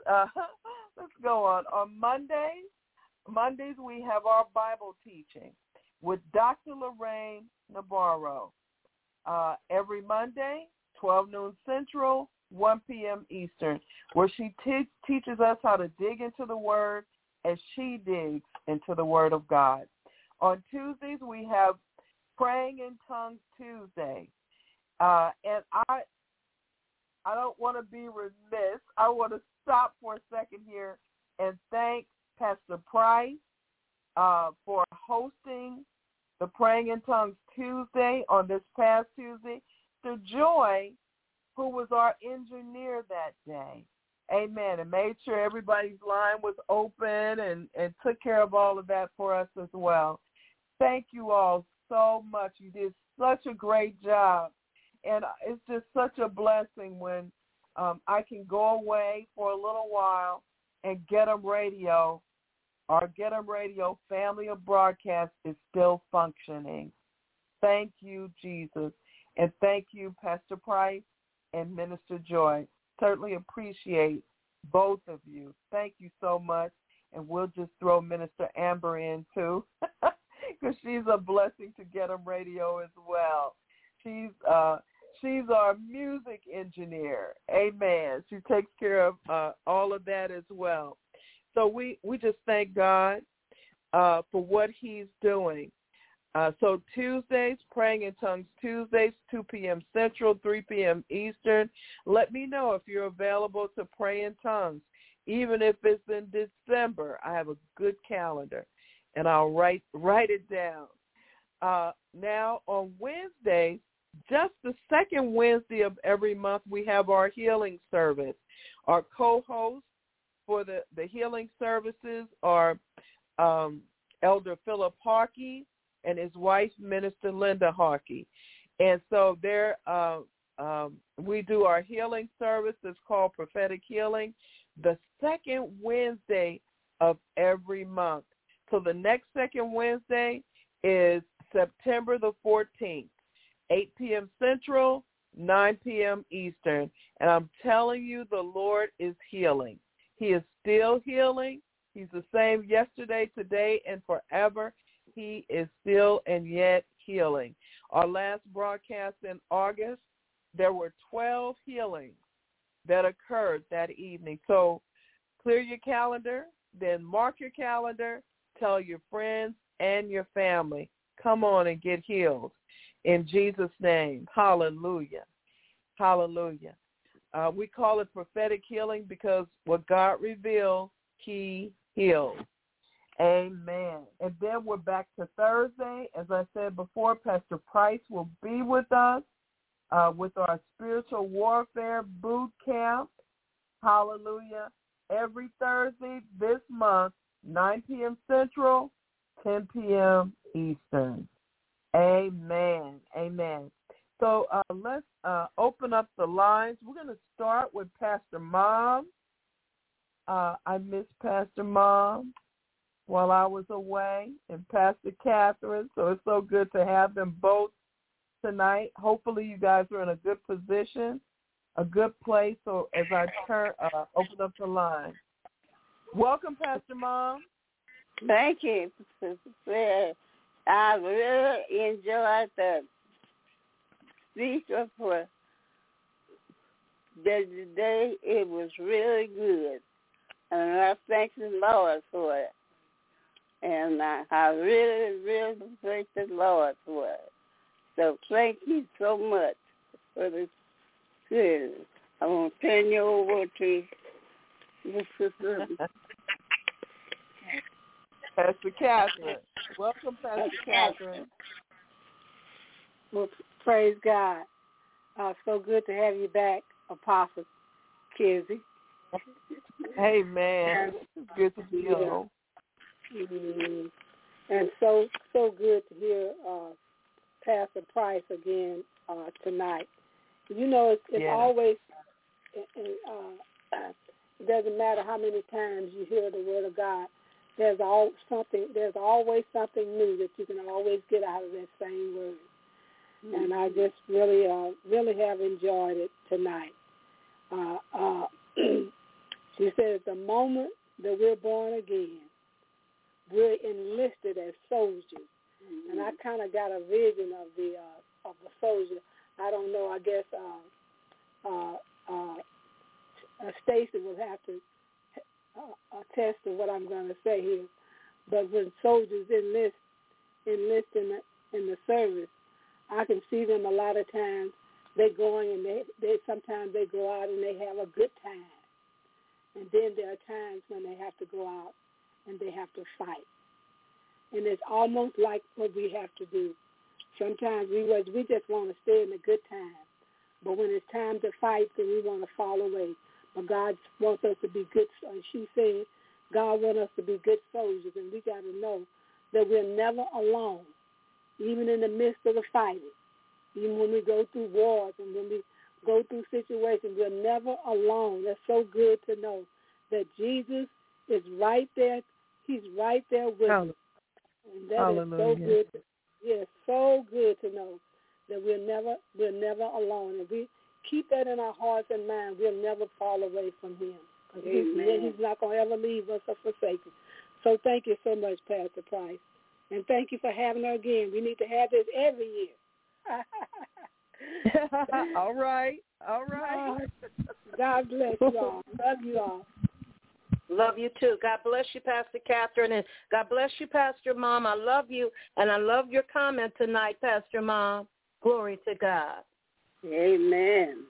go on. On Mondays we have our Bible teaching with Dr. Lorraine Navarro. Every Monday, 12 noon Central, 1 p.m. Eastern, where she teaches us how to dig into the Word as she digs into the Word of God. On Tuesdays we have Praying in Tongues Tuesday, and I don't want to be remiss. I want to stop for a second here and thank Pastor Price for hosting the Praying in Tongues Tuesday on this past Tuesday. To Joy, who was our engineer that day. Amen. And made sure everybody's line was open and took care of all of that for us as well. Thank you all so much. You did such a great job. And it's just such a blessing when I can go away for a little while and Get 'em Radio, our Get 'em Radio family of broadcasts is still functioning. Thank you, Jesus. And thank you, Pastor Price and Minister Joy. Certainly appreciate both of you. Thank you so much. And we'll just throw Minister Amber in, too, because she's a blessing to Get 'em Radio as well. She's our music engineer. Amen. She takes care of all of that as well. So we just thank God for what he's doing. So Tuesdays, Praying in Tongues Tuesdays, 2 p.m. Central, 3 p.m. Eastern. Let me know if you're available to pray in tongues. Even if it's in December, I have a good calendar, and I'll write it down. Now, on Wednesdays, just the second Wednesday of every month, we have our healing service. Our co-hosts for the healing services are Elder Philip Harkey and his wife, Minister Linda Harkey. And so we do our healing service. It's called Prophetic Healing, the second Wednesday of every month. So the next second Wednesday is September the 14th. 8 p.m. Central, 9 p.m. Eastern. And I'm telling you, the Lord is healing. He is still healing. He's the same yesterday, today, and forever. He is still and yet healing. Our last broadcast in August, there were 12 healings that occurred that evening. So clear your calendar, then mark your calendar, tell your friends and your family, come on and get healed. In Jesus' name, hallelujah, hallelujah. We call it prophetic healing because what God reveals, he heals. Amen. And then we're back to Thursday. As I said before, Pastor Price will be with us with our spiritual warfare boot camp. Hallelujah. Every Thursday this month, 9 p.m. Central, 10 p.m. Eastern. Amen. Amen. So let's open up the lines. We're going to start with Pastor Mom. I miss Pastor Mom while I was away, and Pastor Catherine. So it's so good to have them both tonight. Hopefully you guys are in a good position, a good place. So as I open up the line. Welcome, Pastor Mom. Thank you. I really enjoyed the speech of the day. It was really good. And I thank the Lord for it. And I really, really thank the Lord for it. So thank you so much for this good. I want to turn you over to Pastor Catherine. Welcome, Pastor Catherine. Well, praise God. So good to have you back, Apostle Kizzy. Amen. It's good to be home. Mm-hmm. And so good to hear Pastor Price again tonight. You know, it's always, it doesn't matter how many times you hear the word of God, there's always something new that you can always get out of that same word. Mm-hmm. And I just really have enjoyed it tonight. She says the moment that we're born again, we're enlisted as soldiers. Mm-hmm. And I kind of got a vision of the soldier. I don't know. I guess Stacy will have to attest to what I'm going to say here. But when soldiers enlist in the service, I can see them a lot of times. They're going and they sometimes they go out and they have a good time. And then there are times when they have to go out and they have to fight. And it's almost like what we have to do. Sometimes we just want to stay in the good times. But when it's time to fight, then we want to fall away. But God wants us to be good. She said God wants us to be good soldiers. And we got to know that we're never alone, even in the midst of the fighting. Even when we go through wars and when we go through situations, we're never alone. That's so good to know that Jesus is right there. He's right there with us. And that is so good. Yes, so good to know that we're never alone. And we keep that in our hearts and minds. We'll never fall away from him. He's not going to ever leave us or forsake us. So thank you so much, Pastor Price. And thank you for having her again. We need to have this every year. All right. God bless you all. Love you all. Love you too. God bless you, Pastor Catherine, and God bless you, Pastor Mom. I love you, and I love your comment tonight, Pastor Mom. Glory to God. Amen.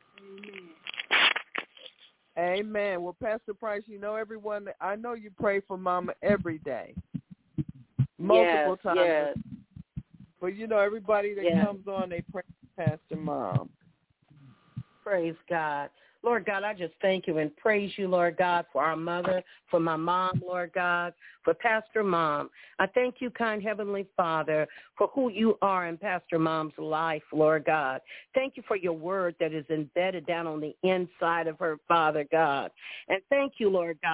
Amen. Well, Pastor Price, you know everyone, I know you pray for Mama every day. Multiple times. Yes. But you know, everybody that comes on, they pray for Pastor Mom. Praise God. Lord God, I just thank you and praise you, Lord God, for our mother, for my mom, Lord God, for Pastor Mom. I thank you, kind Heavenly Father, for who you are in Pastor Mom's life, Lord God. Thank you for your word that is embedded down on the inside of her, Father God. And thank you, Lord God.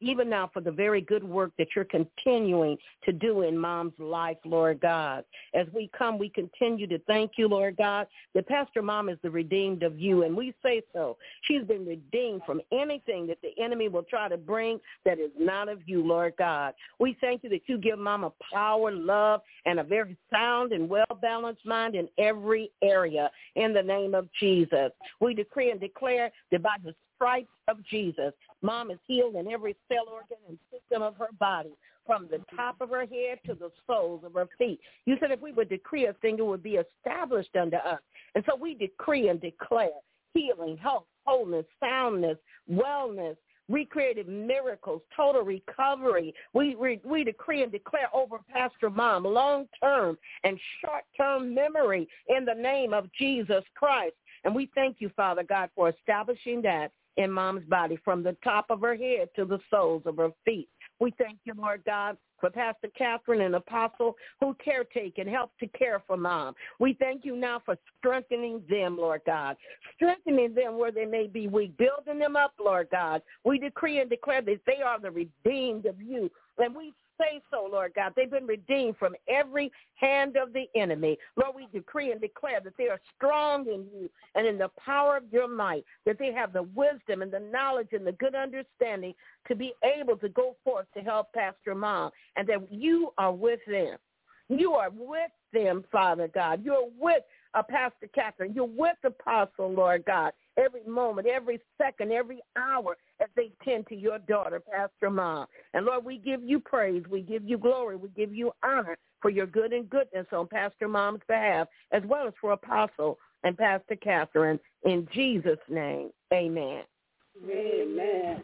even now for the very good work that you're continuing to do in Mom's life, Lord God. As we come, we continue to thank you, Lord God, that Pastor Mom is the redeemed of you, and we say so. She's been redeemed from anything that the enemy will try to bring that is not of you, Lord God. We thank you that you give Mom a power, love, and a very sound and well-balanced mind in every area in the name of Jesus. We decree and declare that by the stripes of Jesus, Mom is healed in every cell, organ, and system of her body, from the top of her head to the soles of her feet. You said if we would decree a thing, it would be established unto us. And so we decree and declare healing, health, wholeness, soundness, wellness, recreative miracles, total recovery. We decree and declare over Pastor Mom long-term and short-term memory in the name of Jesus Christ. And we thank you, Father God, for establishing that in Mom's body from the top of her head to the soles of her feet. We thank you, Lord God, for Pastor Catherine and Apostle who caretake and help to care for Mom. We thank you now for strengthening them, Lord God, strengthening them where they may be weak, building them up, Lord God. We decree and declare that they are the redeemed of you. And we say so, Lord God. They've been redeemed from every hand of the enemy. Lord, we decree and declare that they are strong in you and in the power of your might, that they have the wisdom and the knowledge and the good understanding to be able to go forth to help Pastor Mom, and that you are with them. You are with them, Father God. You're with Pastor Catherine. You're with Apostle, Lord God, every moment, every second, every hour as they tend to your daughter, Pastor Mom. And, Lord, we give you praise. We give you glory. We give you honor for your good and goodness on Pastor Mom's behalf, as well as for Apostle and Pastor Catherine. In Jesus' name, amen. Amen.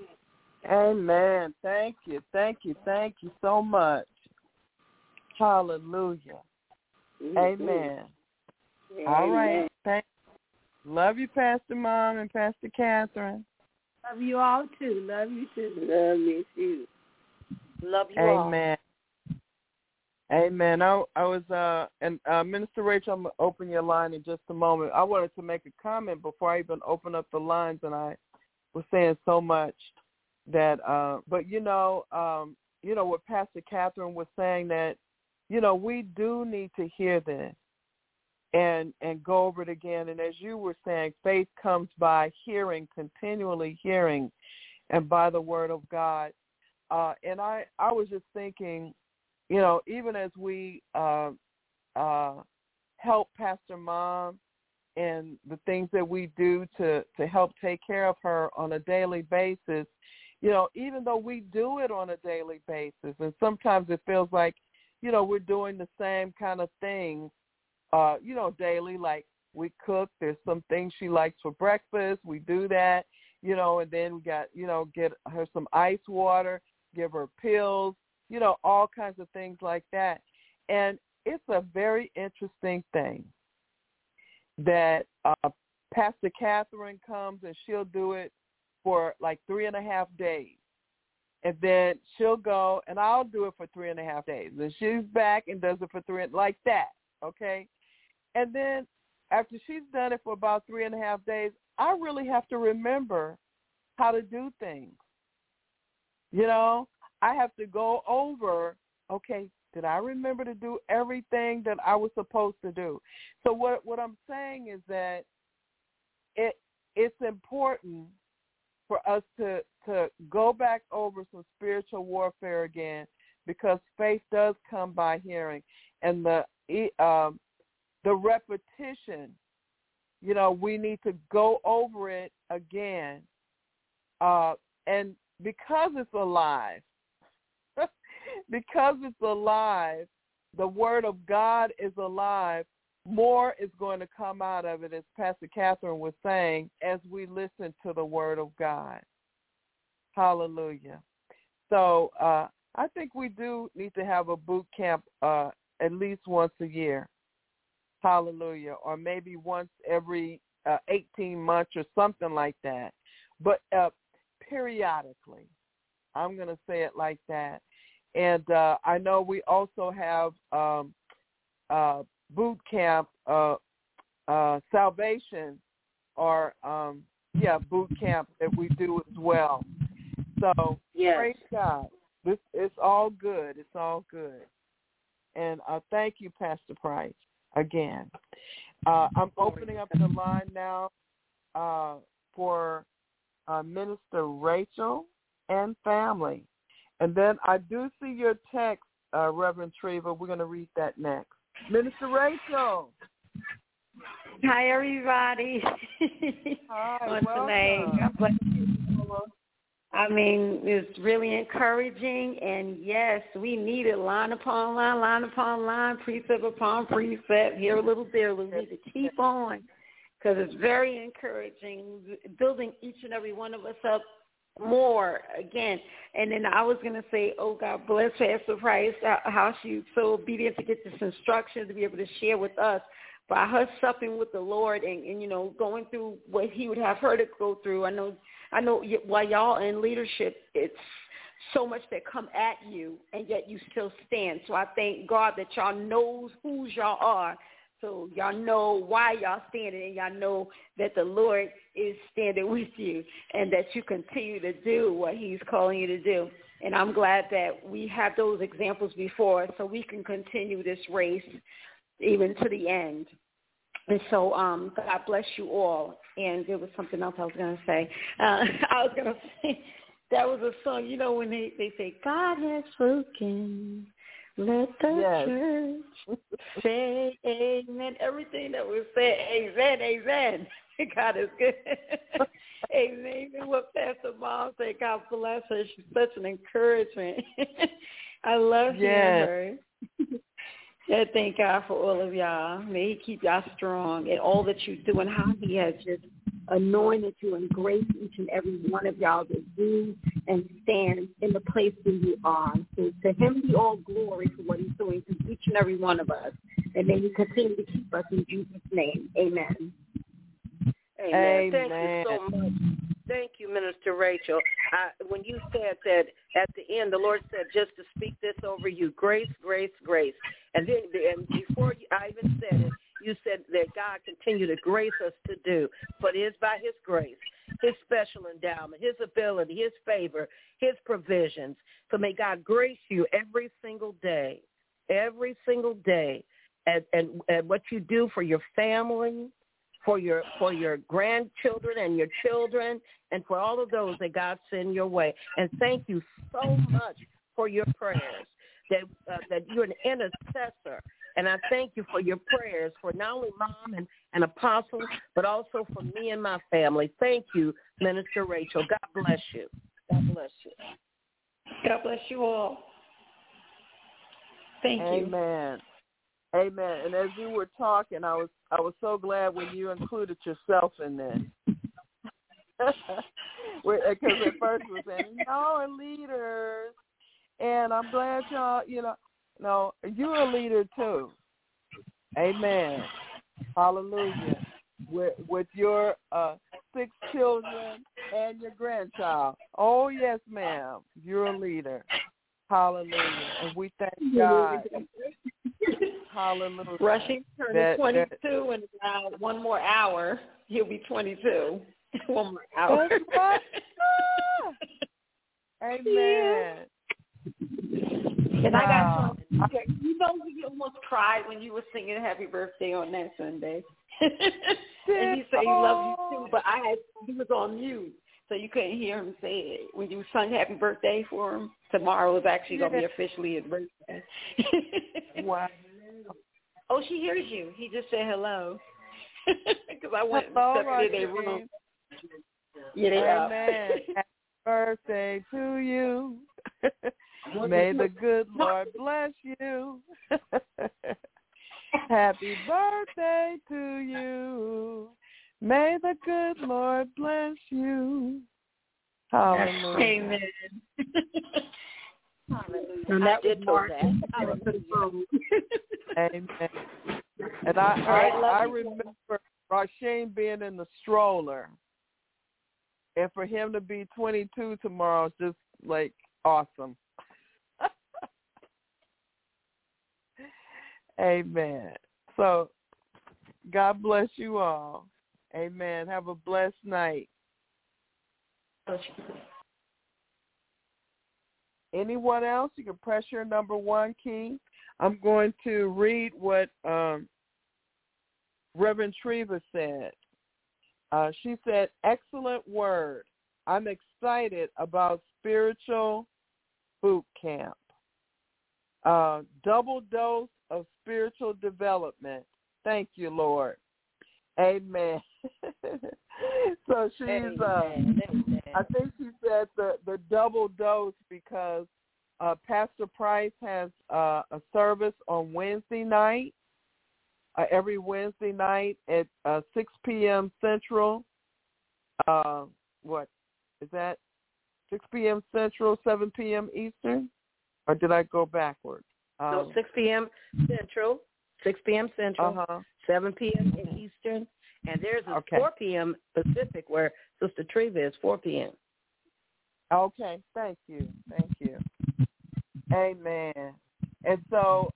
Amen. Thank you. Thank you. Thank you so much. Hallelujah. Amen. All right. Thank you. Love you, Pastor Mom and Pastor Catherine. Love you all, too. Love you, too. Love you, too. Love you all. Amen. Amen. I was, and Minister Rachel, I'm going to open your line in just a moment. I wanted to make a comment before I even open up the lines, and I was saying so much that, but what Pastor Catherine was saying, that, we do need to hear this and go over it again. And as you were saying, faith comes by hearing, continually hearing, and by the word of God. And I was just thinking, even as we help Pastor Mom and the things that we do to help take care of her on a daily basis, even though we do it on a daily basis, and sometimes it feels like, we're doing the same kind of things, daily, like we cook. There's some things she likes for breakfast. We do that, and then we got, get her some ice water, give her pills, all kinds of things like that. And it's a very interesting thing that Pastor Catherine comes and she'll do it for like 3.5 days. And then she'll go and I'll do it for 3.5 days. And she's back and does it for like that, okay? And then after she's done it for about 3.5 days, I really have to remember how to do things. I have to go over, okay, did I remember to do everything that I was supposed to do? So what I'm saying is that it's important for us to go back over some spiritual warfare again, because faith does come by hearing. And the repetition, we need to go over it again. And because it's alive, the word of God is alive, more is going to come out of it, as Pastor Catherine was saying, as we listen to the word of God. Hallelujah. So I think we do need to have a boot camp at least once a year. Hallelujah. Or maybe once every 18 months or something like that. But periodically. I'm going to say it like that. And I know we also have boot camp, salvation, or boot camp that we do as well. So Yes. praise God. It's all good. It's all good. And thank you, Pastor Price, again. I'm opening up the line now for Minister Rachel and family. And then I do see your text, Reverend Treva. We're going to read that next. Minister Rachel. Hi, everybody. Hi, welcome. God bless you. I mean, it's really encouraging, and yes, we need it line upon line, precept upon precept, here a little, there a little. We need to keep on because it's very encouraging, building each and every one of us up more again. And then I was going to say, oh, God bless Pastor Price, how she's so obedient to get this instruction to be able to share with us. By her supping with the Lord and you know, going through what he would have her to go through. I know while y'all in leadership, it's so much that come at you, and yet you still stand. So I thank God that y'all knows who y'all are. So y'all know why y'all standing, and y'all know that the Lord is standing with you and that you continue to do what he's calling you to do. And I'm glad that we have those examples before us so we can continue this race even to the end. And so God bless you all. And there was something else I was going to say. I was going to say, that was a song, you know, when they say, God has spoken, let the church say amen. Everything that was said, amen. God is good. Amen. And what Pastor Mom said, God bless her. She's such an encouragement. I love hearing her. I thank God for all of y'all. May he keep y'all strong and all that you do and how he has just anointed you and graced each and every one of y'all to do and stand in the place where you are. So to him be all glory for what he's doing to each and every one of us. And may he continue to keep us in Jesus' name. Amen. Amen. Thank you so much. Thank you, Minister Rachel. When you said that at the end, the Lord said just to speak this over you, grace, grace, grace. And before I even said it, you said that God continue to grace us to do, but it is by his grace, his special endowment, his ability, his favor, his provisions. So may God grace you every single day, and what you do for your family, for your grandchildren and your children, and for all of those that God send your way. And thank you so much for your prayers, that you're an intercessor. And I thank you for your prayers for not only Mom and Apostle, but also for me and my family. Thank you, Minister Rachel. God bless you. God bless you. God bless you all. Thank you. Amen. Amen. And as you were talking, I was so glad when you included yourself in this. Because at first we were saying, y'all are leaders. And I'm glad y'all, no, you're a leader too. Amen. Hallelujah. With your 6 children and your grandchild. Oh, yes, ma'am. You're a leader. Hallelujah. And we thank God. Hallelujah. Rushing turning 22 in about one more hour. He'll be 22. One more hour. Amen. Yeah. And I got something. You know, you almost cried when you were singing Happy Birthday on that Sunday. And he said he loved you too, but he was on mute, so you couldn't hear him say it. When you sung Happy Birthday for him, tomorrow is actually going to be officially his birthday. Wow. Oh, she hears you. He just said hello. Because I went and stepped in their room. Yeah, they are. Amen. Happy birthday to you. May the good Lord bless you. Happy birthday to you. May the good Lord bless you. Hallelujah. Amen. And that did that. Amen. And I remember Rasheen being in the stroller. And for him to be 22 tomorrow is just like awesome. Amen. So God bless you all. Amen. Have a blessed night. Anyone else? You can press your number 1 key. I'm going to read what Reverend Treva said. She said, excellent word. I'm excited about spiritual boot camp. Double dose of spiritual development. Thank you, Lord. Amen. So she's, I think she said the double dose because Pastor Price has a service on Wednesday night, every Wednesday night at 6 p.m. Central. What is that? 6 p.m. Central, 7 p.m. Eastern? Or did I go backwards? No, 6 p.m. Central, 6 p.m. Central, 7 p.m. Eastern, and there's a 4 p.m. Pacific where Sister Treva is 4 p.m. Okay, thank you. Amen. And so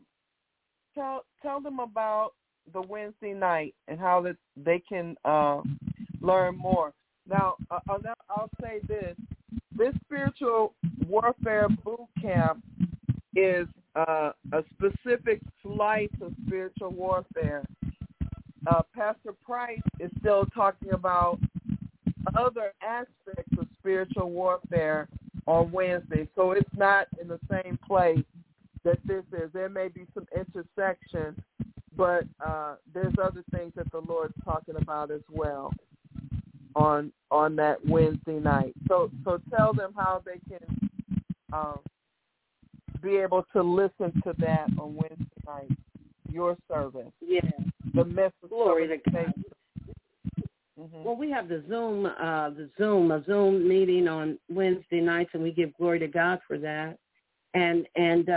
tell them about the Wednesday night and how that they can learn more. Now, I'll say this. This spiritual warfare boot camp is a specific slice of spiritual warfare. Pastor Price is still talking about other aspects of spiritual warfare on Wednesday. So it's not in the same place that this is. There may be some intersection, but there's other things that the Lord's talking about as well on that Wednesday night. So tell them how they can be able to listen to that on Wednesday night, your service. Yeah. The message. Glory to God. Mm-hmm. Well, we have a Zoom meeting on Wednesday nights, and we give glory to God for that. And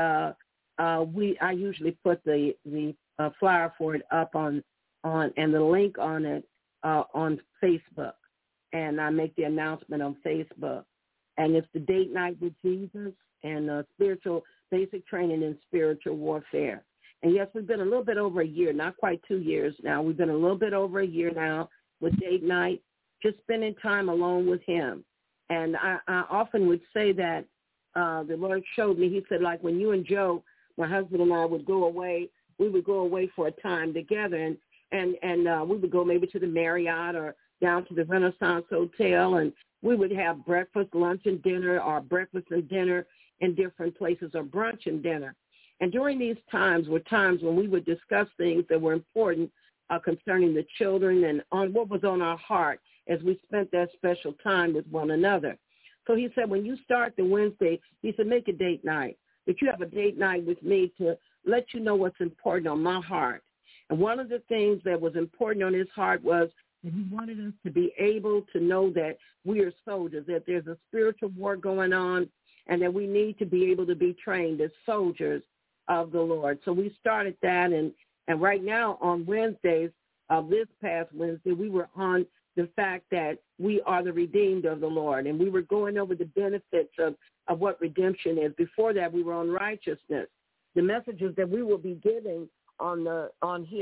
I usually put the flyer for it up on and the link on it on Facebook, and I make the announcement on Facebook. And it's the Date Night with Jesus and spiritual basic training in spiritual warfare. And yes, we've been a little bit over a year, not quite 2 years now. We've been a little bit over a year now with Date Night, just spending time alone with him. And I often would say that the Lord showed me, he said, like when you and Joe, my husband and I would go away, we would go away for a time together, and we would go maybe to the Marriott or down to the Renaissance Hotel, and we would have breakfast, lunch, and dinner, or breakfast and dinner in different places, or brunch and dinner. And during these times were times when we would discuss things that were important concerning the children and on what was on our heart as we spent that special time with one another. So he said, when you start the Wednesday, he said, make a date night, that you have a date night with me to let you know what's important on my heart. And one of the things that was important on his heart was that he wanted us to be able to know that we are soldiers, that there's a spiritual war going on, and that we need to be able to be trained as soldiers of the Lord. So we started that, and right now on Wednesdays, this past Wednesday, we were on the fact that we are the redeemed of the Lord, and we were going over the benefits of what redemption is. Before that, we were on righteousness. The messages that we will be giving on the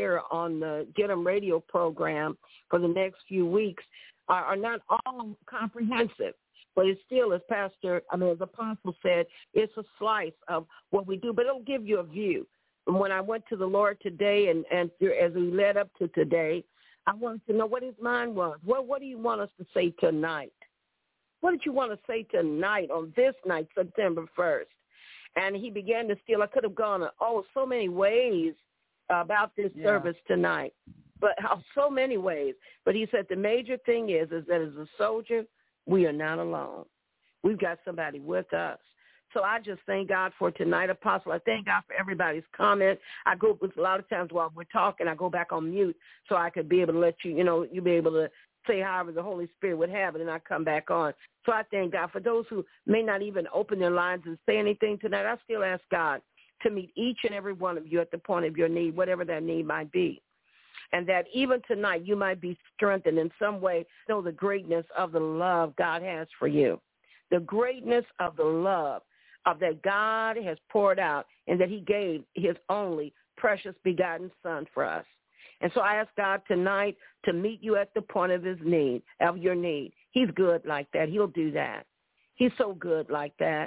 Get 'em radio program for the next few weeks are not all comprehensive, but it's still, as Apostle said, it's a slice of what we do, but it'll give you a view. And when I went to the Lord today and as we led up to today, I wanted to know what his mind was. What do you want us to say tonight? What did you want to say tonight on this night, September 1st? And he began to steal. I could have gone, so many ways about this service tonight, but so many ways. But he said the major thing is that as a soldier, we are not alone. We've got somebody with us. So I just thank God for tonight, Apostle. I thank God for everybody's comment. I go with a lot of times while we're talking, I go back on mute so I could be able to let you, you be able to say however the Holy Spirit would have it, and I come back on. So I thank God for those who may not even open their lines and say anything tonight. I still ask God to meet each and every one of you at the point of your need, whatever that need might be. And that even tonight you might be strengthened in some way, know the greatness of the love God has for you, the greatness of the love of that God has poured out, and that he gave his only precious begotten son for us. And so I ask God tonight to meet you at the point of your need. He's good like that. He'll do that. He's so good like that.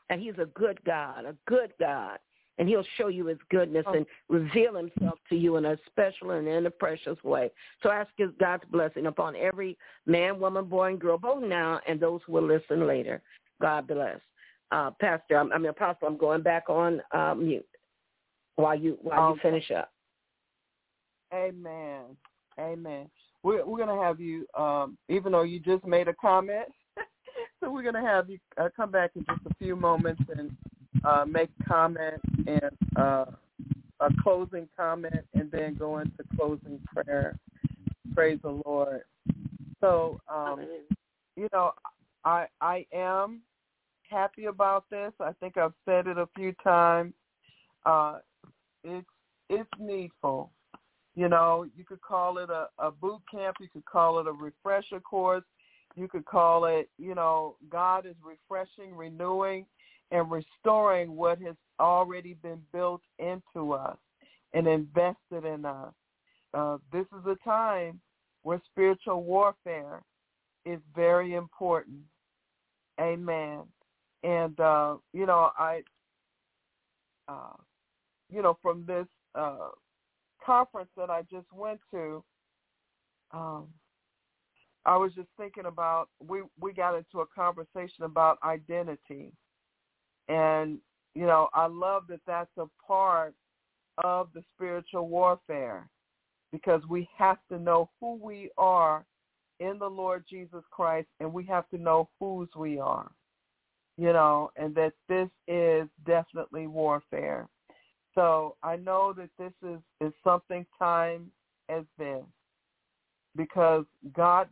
And he's a good God, and he'll show you his goodness and reveal himself to you in a special and in a precious way. So ask God's blessing upon every man, woman, boy, and girl, both now and those who will listen later. God bless. Apostle, I'm going back on mute while you finish up. Amen. We're going to have you, even though you just made a comment, so we're going to have you come back in just a few moments and make a comment and a closing comment, and then go into closing prayer. Praise the Lord. So, I am happy about this. I think I've said it a few times. It's needful. You could call it a boot camp. You could call it a refresher course. You could call it, God is refreshing, renewing, and restoring what has already been built into us and invested in us. This is a time where spiritual warfare is very important. Amen. And, from this conference that I just went to, I was just thinking about, we got into a conversation about identity. And, I love that that's a part of the spiritual warfare, because we have to know who we are in the Lord Jesus Christ, and we have to know whose we are, and that this is definitely warfare. So I know that this is something time as this, because God,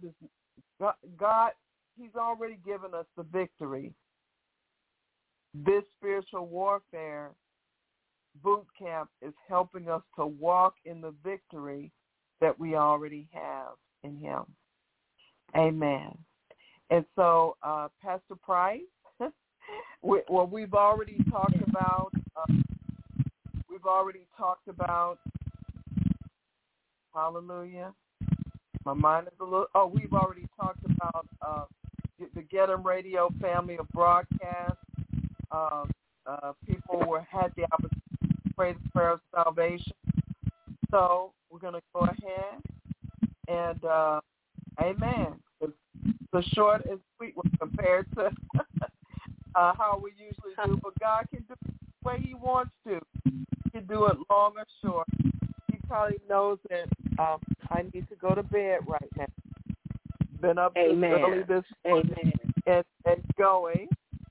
he's already given us the victory. This spiritual warfare boot camp is helping us to walk in the victory that we already have in him. Amen. And so, Pastor Price, we've already talked about, hallelujah. My mind is a little, we've already talked about the Get 'em Radio family of broadcasts. People had the opportunity to pray the prayer of salvation. So we're going to go ahead and, amen. The short and sweet one compared to how we usually do, but God can do it the way he wants to. He can do it long or short. He probably knows that I need to go to bed right now. Been up early this morning and going.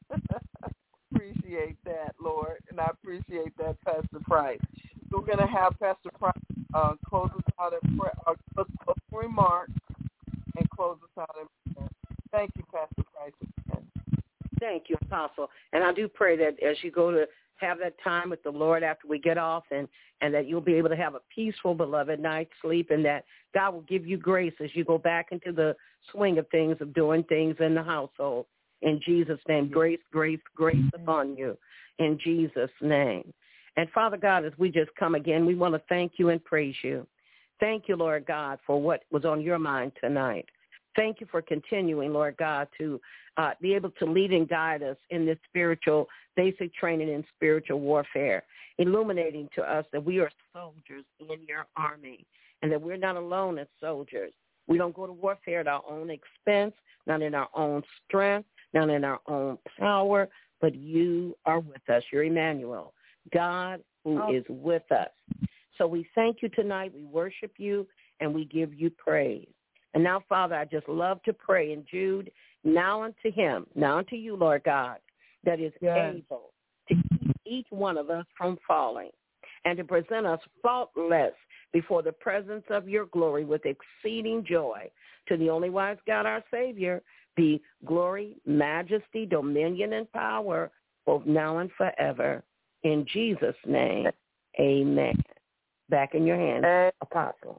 Appreciate that, Lord, and I appreciate that, Pastor Price. So we're going to have Pastor Price close us out in prayer, remarks, and close us out in prayer. Thank you, Pastor Price. Again. Thank you, Apostle. And I do pray that as you go to have that time with the Lord after we get off, and that you'll be able to have a peaceful, beloved night's sleep, and that God will give you grace as you go back into the swing of things, of doing things in the household. In Jesus' name, grace, grace, grace upon you. In Jesus' name. And Father God, as we just come again, we want to thank you and praise you. Thank you, Lord God, for what was on your mind tonight. Thank you for continuing, Lord God, to be able to lead and guide us in this spiritual, basic training in spiritual warfare, illuminating to us that we are soldiers in your army and that we're not alone as soldiers. We don't go to warfare at our own expense, not in our own strength, not in our own power, but you are with us. You're Emmanuel, God who is with us. So we thank you tonight. We worship you, and we give you praise. And now, Father, I just love to pray in Jude, now unto him, now unto you, Lord God, that is able to keep each one of us from falling and to present us faultless before the presence of your glory with exceeding joy. To the only wise God, our Savior, be glory, majesty, dominion, and power, both now and forever. In Jesus' name, amen. Back in your hands, Apostle.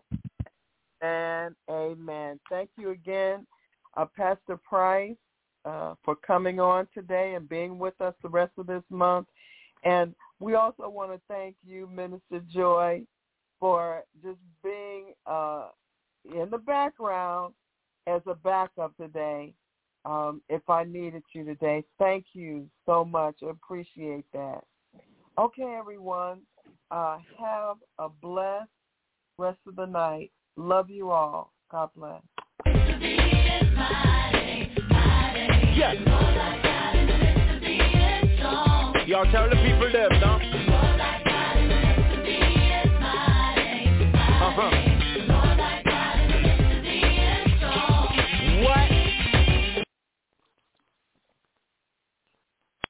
And amen. Thank you again, Pastor Price, for coming on today and being with us the rest of this month. And we also want to thank you, Minister Joy, for just being in the background as a backup today. if I needed you today. Thank you so much. I appreciate that. Okay, everyone. Have a blessed rest of the night. Love you all. God bless. Yes. Y'all tell the people them, no?